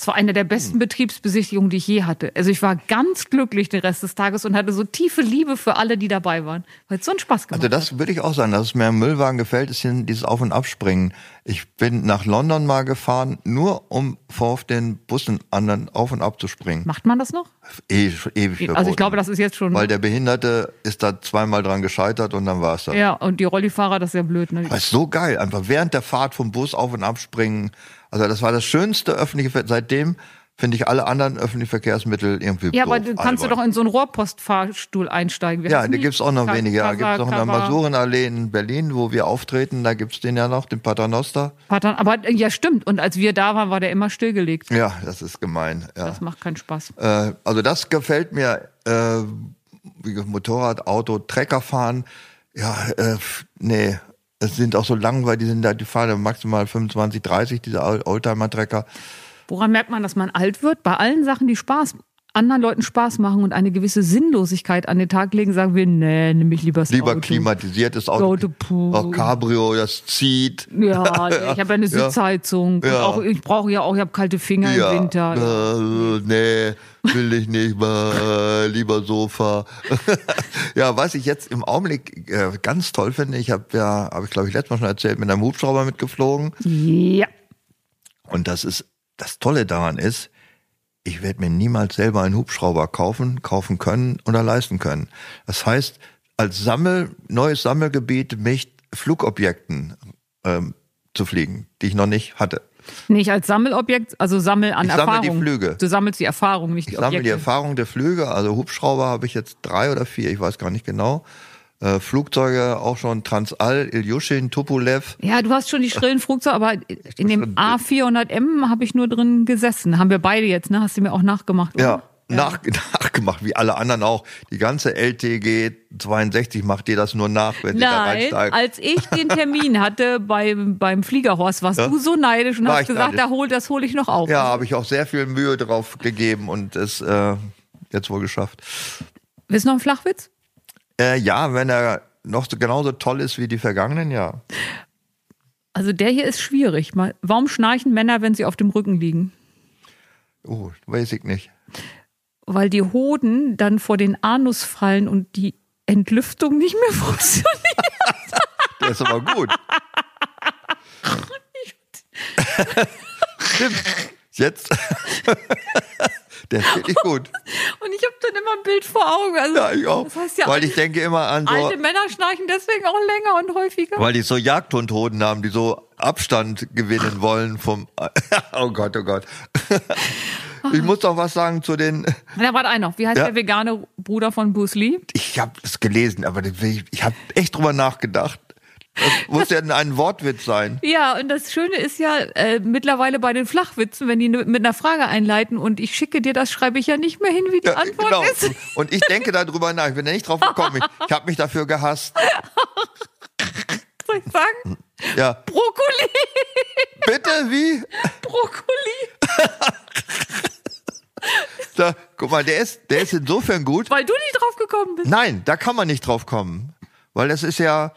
Es war eine der besten Betriebsbesichtigungen, die ich je hatte. Also ich war ganz glücklich den Rest des Tages und hatte so tiefe Liebe für alle, die dabei waren. Weil es so einen Spaß gemacht hat. Also das würde ich auch sagen, dass es mir im Müllwagen gefällt, ist dieses Auf- und Abspringen. Ich bin nach London mal gefahren, nur um auf den Bussen anderen auf und ab zu springen. Macht man das noch? Ewig verboten. Also ich glaube, das ist jetzt schon... Weil der Behinderte ist da zweimal dran gescheitert und dann war es das. Ja, und die Rollifahrer, das ist ja blöd. Ne? Aber ist so geil, einfach während der Fahrt vom Bus auf- und abspringen. Also das war das schönste öffentliche Seitdem finde ich alle anderen öffentlichen Verkehrsmittel irgendwie Ja, doof, aber du kannst du doch in so einen Rohrpostfahrstuhl einsteigen. Ja, da gibt's auch noch wenige. Da gibt's auch in der Kava. Masurenallee in Berlin, wo wir auftreten, da gibt's den ja noch, den Paternoster. Aber ja, stimmt. Und als wir da waren, war der immer stillgelegt. Ja, das ist gemein. Ja. Das macht keinen Spaß. Also das gefällt mir, wie Motorrad, Auto, Trecker fahren. Ja, nee, es sind auch so langweilig, die fahren ja maximal 25, 30, diese Oldtimer-Trecker. Woran merkt man, dass man alt wird? Bei allen Sachen, die anderen Leuten Spaß machen und eine gewisse Sinnlosigkeit an den Tag legen, sagen wir, nee, nimm ich lieber das Lieber Auto. klimatisiertes Auto. Auch Cabrio, das zieht. Ja, ich habe ja eine Sitzheizung. Ja. Und auch, ich habe kalte Finger im Winter. Nee, will ich nicht mal, lieber Sofa. Ja, was ich jetzt im Augenblick ganz toll finde, habe ich glaube ich letztes Mal schon erzählt, mit einem Hubschrauber mitgeflogen. Ja. Und das Tolle daran ist, ich werde mir niemals selber einen Hubschrauber kaufen können oder leisten können. Das heißt, als neues Sammelgebiet mich Flugobjekten zu fliegen, die ich noch nicht hatte. Nicht als Sammelobjekt, also sammel an Erfahrung. Ich sammle die Flüge. Du sammelst die Erfahrung, nicht die Objekte. Ich sammle die Erfahrung der Flüge, also Hubschrauber habe ich jetzt 3 oder 4, ich weiß gar nicht genau. Flugzeuge auch schon Transall, Ilyushin, Tupolev. Ja, du hast schon die schrillen Flugzeuge, aber in dem A400M habe ich nur drin gesessen. Haben wir beide jetzt, ne? Hast du mir auch nachgemacht, oder? Ja. Nachgemacht, wie alle anderen auch. Die ganze LTG 62 macht dir das nur nach, wenn sie da reinsteigen. Als ich den Termin hatte beim Fliegerhorst, warst du so neidisch und hast gesagt, das hole ich noch auf. Ja, habe ich auch sehr viel Mühe drauf gegeben und es jetzt wohl geschafft. Willst du noch einen Flachwitz? Ja, wenn er noch so genauso toll ist wie die vergangenen, ja. Also der hier ist schwierig. Warum schnarchen Männer, wenn sie auf dem Rücken liegen? Oh, weiß ich nicht. Weil die Hoden dann vor den Anus fallen und die Entlüftung nicht mehr funktioniert. Der ist aber gut. Stimmt. Jetzt. Der ist wirklich gut. Und ich habe dann immer ein Bild vor Augen. Also, ja, ich auch. Das heißt ja, weil ich denke immer an so... Alte Männer schnarchen deswegen auch länger und häufiger. Weil die so Jagdhundhoden haben, die so Abstand gewinnen wollen vom... Oh Gott, oh Gott. Ich muss doch was sagen zu den... Da war einer noch. Wie heißt der vegane Bruder von Bruce Lee? Ich habe es gelesen, aber ich habe echt drüber nachgedacht. Das muss ja ein Wortwitz sein. Ja, und das Schöne ist ja mittlerweile bei den Flachwitzen, wenn die mit einer Frage einleiten und ich schicke dir das, schreibe ich ja nicht mehr hin, wie die Antwort ist. Und ich denke darüber nach. Ich bin ja nicht drauf gekommen. Ich habe mich dafür gehasst. Soll ich sagen? Ja. Brokkoli. Bitte, wie? Brokkoli. Da, guck mal, der ist insofern gut. Weil du nicht drauf gekommen bist. Nein, da kann man nicht drauf kommen. Weil das ist ja...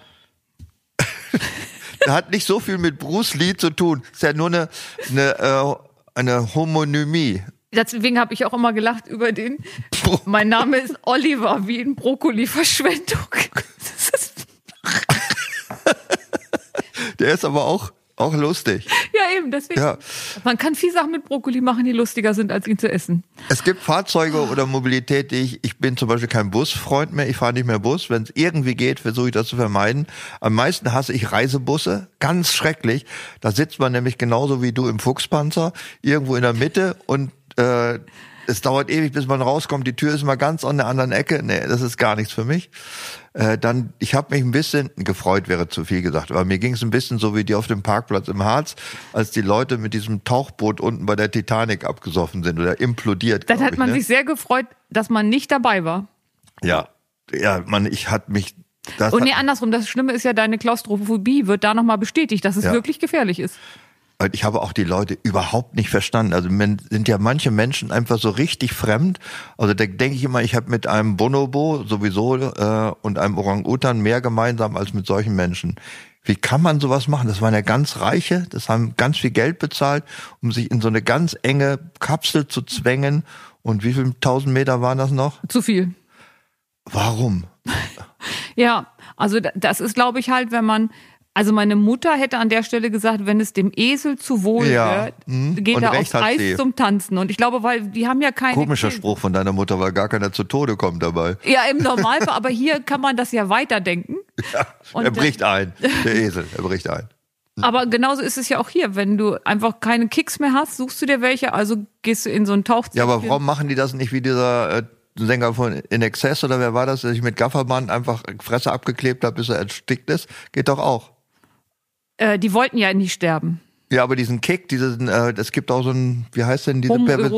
Das hat nicht so viel mit Bruce Lee zu tun. Das ist ja nur eine Homonymie. Deswegen habe ich auch immer gelacht über den. Mein Name ist Oliver, wie in Brokkoli-Verschwendung. Der ist aber auch lustig. Ja, eben, deswegen. Ja. Man kann viel Sachen mit Brokkoli machen, die lustiger sind, als ihn zu essen. Es gibt Fahrzeuge oder Mobilität, ich bin zum Beispiel kein Busfreund mehr, ich fahre nicht mehr Bus. Wenn es irgendwie geht, versuche ich das zu vermeiden. Am meisten hasse ich Reisebusse, ganz schrecklich. Da sitzt man nämlich genauso wie du im Fuchspanzer, irgendwo in der Mitte und es dauert ewig, bis man rauskommt. Die Tür ist mal ganz an der anderen Ecke. Nee, das ist gar nichts für mich. Ich habe mich ein bisschen gefreut, wäre zu viel gesagt, aber mir ging es ein bisschen so wie die auf dem Parkplatz im Harz, als die Leute mit diesem Tauchboot unten bei der Titanic abgesoffen sind oder implodiert. Dann hat man sich sehr gefreut, dass man nicht dabei war. Ja, ich hatte mich... andersrum, das Schlimme ist ja, deine Klaustrophobie wird da nochmal bestätigt, dass es wirklich gefährlich ist. Ich habe auch die Leute überhaupt nicht verstanden. Also sind ja manche Menschen einfach so richtig fremd. Also da denke ich immer, ich habe mit einem Bonobo sowieso und einem Orang-Utan mehr gemeinsam als mit solchen Menschen. Wie kann man sowas machen? Das waren ja ganz Reiche, das haben ganz viel Geld bezahlt, um sich in so eine ganz enge Kapsel zu zwängen. Und wie viele 1000 Meter waren das noch? Zu viel. Warum? Ja, also das ist, glaube ich, halt, wenn man, also meine Mutter hätte an der Stelle gesagt, wenn es dem Esel zu wohl wird, geht Und er recht aufs hat Eis sie. zum Tanzen. Und ich glaube, weil die haben ja keine... Komischer Spruch von deiner Mutter, weil gar keiner zu Tode kommt dabei. Ja, im Normalfall, aber hier kann man das ja weiterdenken. Ja, Und er bricht ein, der Esel, er bricht ein. Aber genauso ist es ja auch hier. Wenn du einfach keine Kicks mehr hast, suchst du dir welche, also gehst du in so einen Tauchzelt. Ja, aber warum machen die das nicht wie dieser Sänger von In Excess oder wer war das, der sich mit Gafferband einfach Fresse abgeklebt hat, bis er erstickt ist? Geht doch auch. Die wollten ja nicht sterben. Ja, aber diesen Kick, es gibt auch so ein, wie heißt denn diese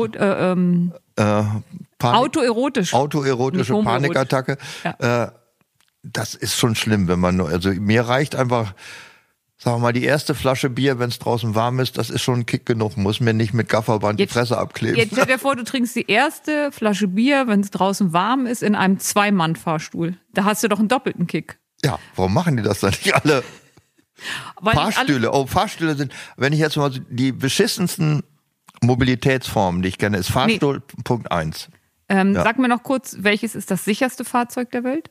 Autoerotisch. Autoerotische Nicht Panikattacke. Ja. Das ist schon schlimm, wenn man nur, also mir reicht einfach, sagen wir mal, die erste Flasche Bier, wenn es draußen warm ist, das ist schon ein Kick genug, muss mir nicht mit Gafferband die Fresse abkleben. Jetzt stell dir vor, du trinkst die erste Flasche Bier, wenn es draußen warm ist, in einem Zwei-Mann-Fahrstuhl. Da hast du doch einen doppelten Kick. Ja, warum machen die das dann nicht alle? Weil Fahrstühle, Fahrstühle sind, wenn ich jetzt mal die beschissensten Mobilitätsformen, die ich kenne, ist Fahrstuhl Punkt 1. Sag mir noch kurz, welches ist das sicherste Fahrzeug der Welt?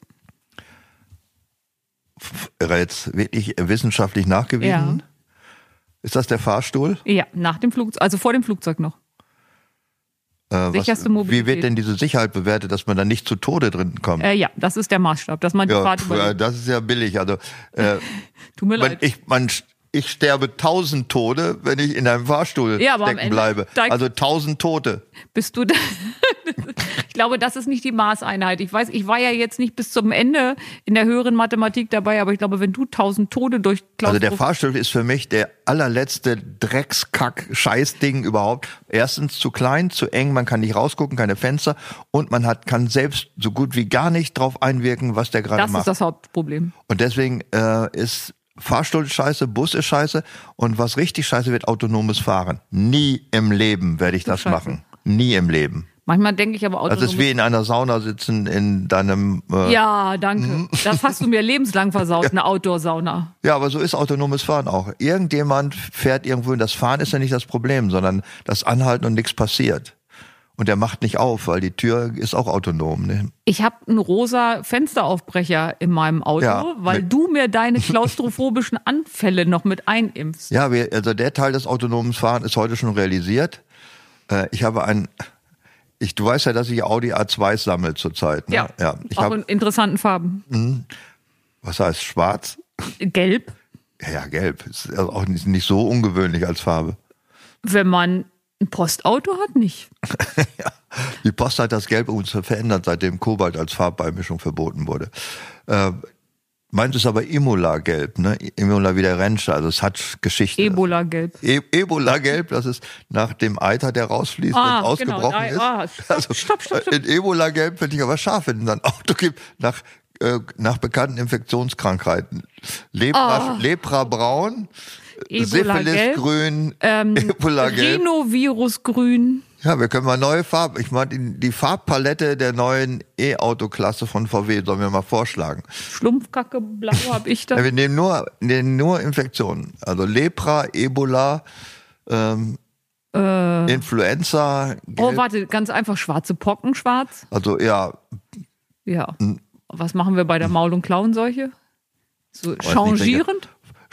Jetzt wirklich wissenschaftlich nachgewiesen. Ja. Ist das der Fahrstuhl? Ja, nach dem Flugzeug, also vor dem Flugzeug noch. Sicherste Mobilität. Wie wird denn diese Sicherheit bewertet, dass man da nicht zu Tode drin kommt? Ja, das ist der Maßstab, dass man die Fahrt überlebt. Das ist ja billig. Also Tut mir leid. ich sterbe 1000 Tode, wenn ich in einem Fahrstuhl stecken bleibe. Also 1000 Tote. Bist du da? Ich glaube, das ist nicht die Maßeinheit. Ich weiß, ich war ja jetzt nicht bis zum Ende in der höheren Mathematik dabei, aber ich glaube, wenn du 1000 Tote durch Also der Fahrstuhl ist für mich der allerletzte Dreckskack-Scheißding überhaupt. Erstens zu klein, zu eng, man kann nicht rausgucken, keine Fenster und man kann selbst so gut wie gar nicht drauf einwirken, was der gerade macht. Das ist das Hauptproblem. Und deswegen ist Fahrstuhl ist scheiße, Bus ist scheiße und was richtig scheiße wird, autonomes Fahren. Nie im Leben werde ich das machen. Nie im Leben. Manchmal denke ich aber Das ist wie in einer Sauna sitzen in deinem... ja, danke. Das hast du mir lebenslang versaut, eine Outdoor-Sauna. Ja, aber so ist autonomes Fahren auch. Irgendjemand fährt irgendwo hin. Das Fahren ist ja nicht das Problem, sondern das Anhalten und nichts passiert. Und der macht nicht auf, weil die Tür ist auch autonom. Ne? Ich habe einen rosa Fensteraufbrecher in meinem Auto, weil du mir deine klaustrophobischen Anfälle noch mit einimpfst. Ja, also der Teil des autonomen Fahrens ist heute schon realisiert. Ich habe du weißt ja, dass ich Audi A2 sammle zurzeit. Ne? Ja. Ich auch in interessanten Farben. Was heißt schwarz? Gelb. Ja, gelb. Ist also auch nicht so ungewöhnlich als Farbe. Wenn man ein Postauto hat, nicht. Ja, die Post hat das Gelb übrigens verändert, seitdem Kobalt als Farbbeimischung verboten wurde. Meint es aber Imola-Gelb, ne? Imola wie der Rentsch, also es hat Geschichte. Ebola-Gelb. Ebola-Gelb, das ist nach dem Eiter, der rausfließt, wenn es ausgebrochen ist. Stopp. In Ebola-Gelb finde ich aber scharf, wenn es ein Auto gibt, nach bekannten Infektionskrankheiten. Lepra-braun, Syphilis-grün, Ebola-gelb. Rhinovirus-grün. Ja, wir können mal neue Farben. Ich meine, die Farbpalette der neuen E-Auto-Klasse von VW sollen wir mal vorschlagen. Schlumpfkacke, blau habe ich da. Ja, wir nehmen nur Infektionen. Also Lepra, Ebola, Influenza. Gelb. Oh, warte, ganz einfach schwarze Pocken, schwarz. Also ja. Ja. Was machen wir bei der Maul- und Klauenseuche? So changierend?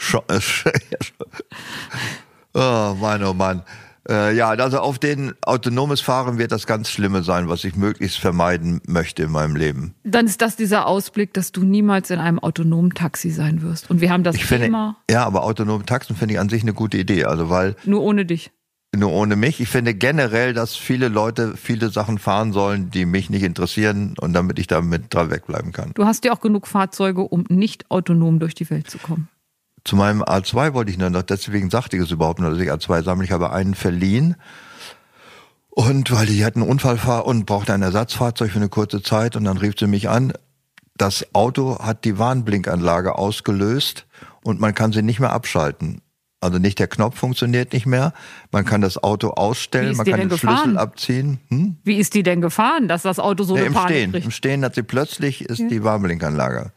Oh Mann. Ja, also auf den autonomes Fahren wird das ganz Schlimme sein, was ich möglichst vermeiden möchte in meinem Leben. Dann ist das dieser Ausblick, dass du niemals in einem autonomen Taxi sein wirst. Und wir haben das Thema. Ja, aber autonome Taxen finde ich an sich eine gute Idee. Also weil nur ohne dich. Nur ohne mich. Ich finde generell, dass viele Leute viele Sachen fahren sollen, die mich nicht interessieren und damit ich damit dran wegbleiben kann. Du hast ja auch genug Fahrzeuge, um nicht autonom durch die Welt zu kommen. Zu meinem A2 wollte ich nur noch, deswegen sagte ich es überhaupt nur, dass ich A2 sammle. Ich habe einen verliehen. Und weil die hatten einen Unfall und brauchte ein Ersatzfahrzeug für eine kurze Zeit und dann rief sie mich an. Das Auto hat die Warnblinkanlage ausgelöst und man kann sie nicht mehr abschalten. Also nicht der Knopf funktioniert nicht mehr. Man kann das Auto ausstellen, man kann den Schlüssel abziehen. Wie ist die denn gefahren, dass das Auto so eine Panik kriegt? Im Stehen hat sie plötzlich, ist die Warnblinkanlage.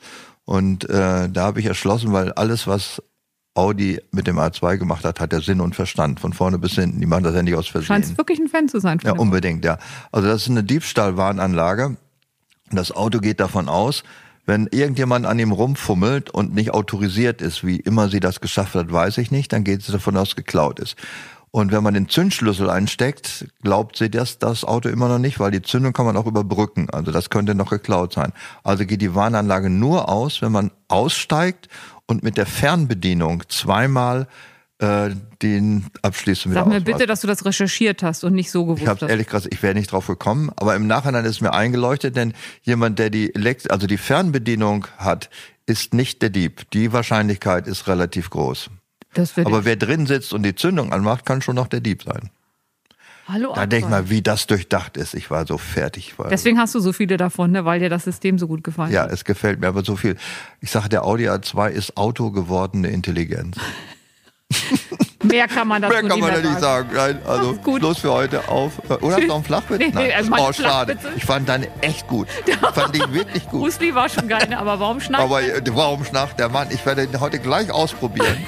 Und da habe ich erschlossen, weil alles, was Audi mit dem A2 gemacht hat, hat der Sinn und Verstand, von vorne bis hinten. Die machen das ja nicht aus Versehen. Scheinst wirklich ein Fan zu sein. Ja, unbedingt, ja. Also das ist eine Diebstahlwarnanlage. Das Auto geht davon aus, wenn irgendjemand an ihm rumfummelt und nicht autorisiert ist, wie immer sie das geschafft hat, weiß ich nicht, dann geht sie davon aus, geklaut ist. Und wenn man den Zündschlüssel einsteckt, glaubt sie das Auto immer noch nicht, weil die Zündung kann man auch überbrücken. Also das könnte noch geklaut sein. Also geht die Warnanlage nur aus, wenn man aussteigt und mit der Fernbedienung zweimal den abschließen. Sag mir bitte, dass du das recherchiert hast und nicht so gewusst hast. Ich habe ehrlich gesagt, ich wäre nicht drauf gekommen, aber im Nachhinein ist mir eingeleuchtet, denn jemand, der die Fernbedienung hat, ist nicht der Dieb. Die Wahrscheinlichkeit ist relativ groß. Aber wer drin sitzt und die Zündung anmacht, kann schon noch der Dieb sein. Hallo, da denk mal, wie das durchdacht ist. Ich war so fertig. Deswegen hast du so viele davon, ne? Weil dir das System so gut gefallen hat. Ja, es gefällt mir aber so viel. Ich sage, der Audi A2 ist autogewordene Intelligenz. Mehr kann man dazu nicht sagen. Nein, also Schluss für heute auf. Oder hast du noch einen Flachwitz? Nee, oh, schade. Ich fand deine echt gut. Ich fand die wirklich gut. Bruce Lee war schon geil, aber warum schnarcht Aber warum schnarcht der Mann? Ich werde ihn heute gleich ausprobieren.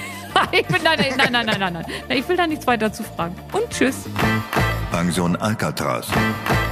Nein. Ich will da nichts weiter zu fragen. Und tschüss. Pension Alcatraz.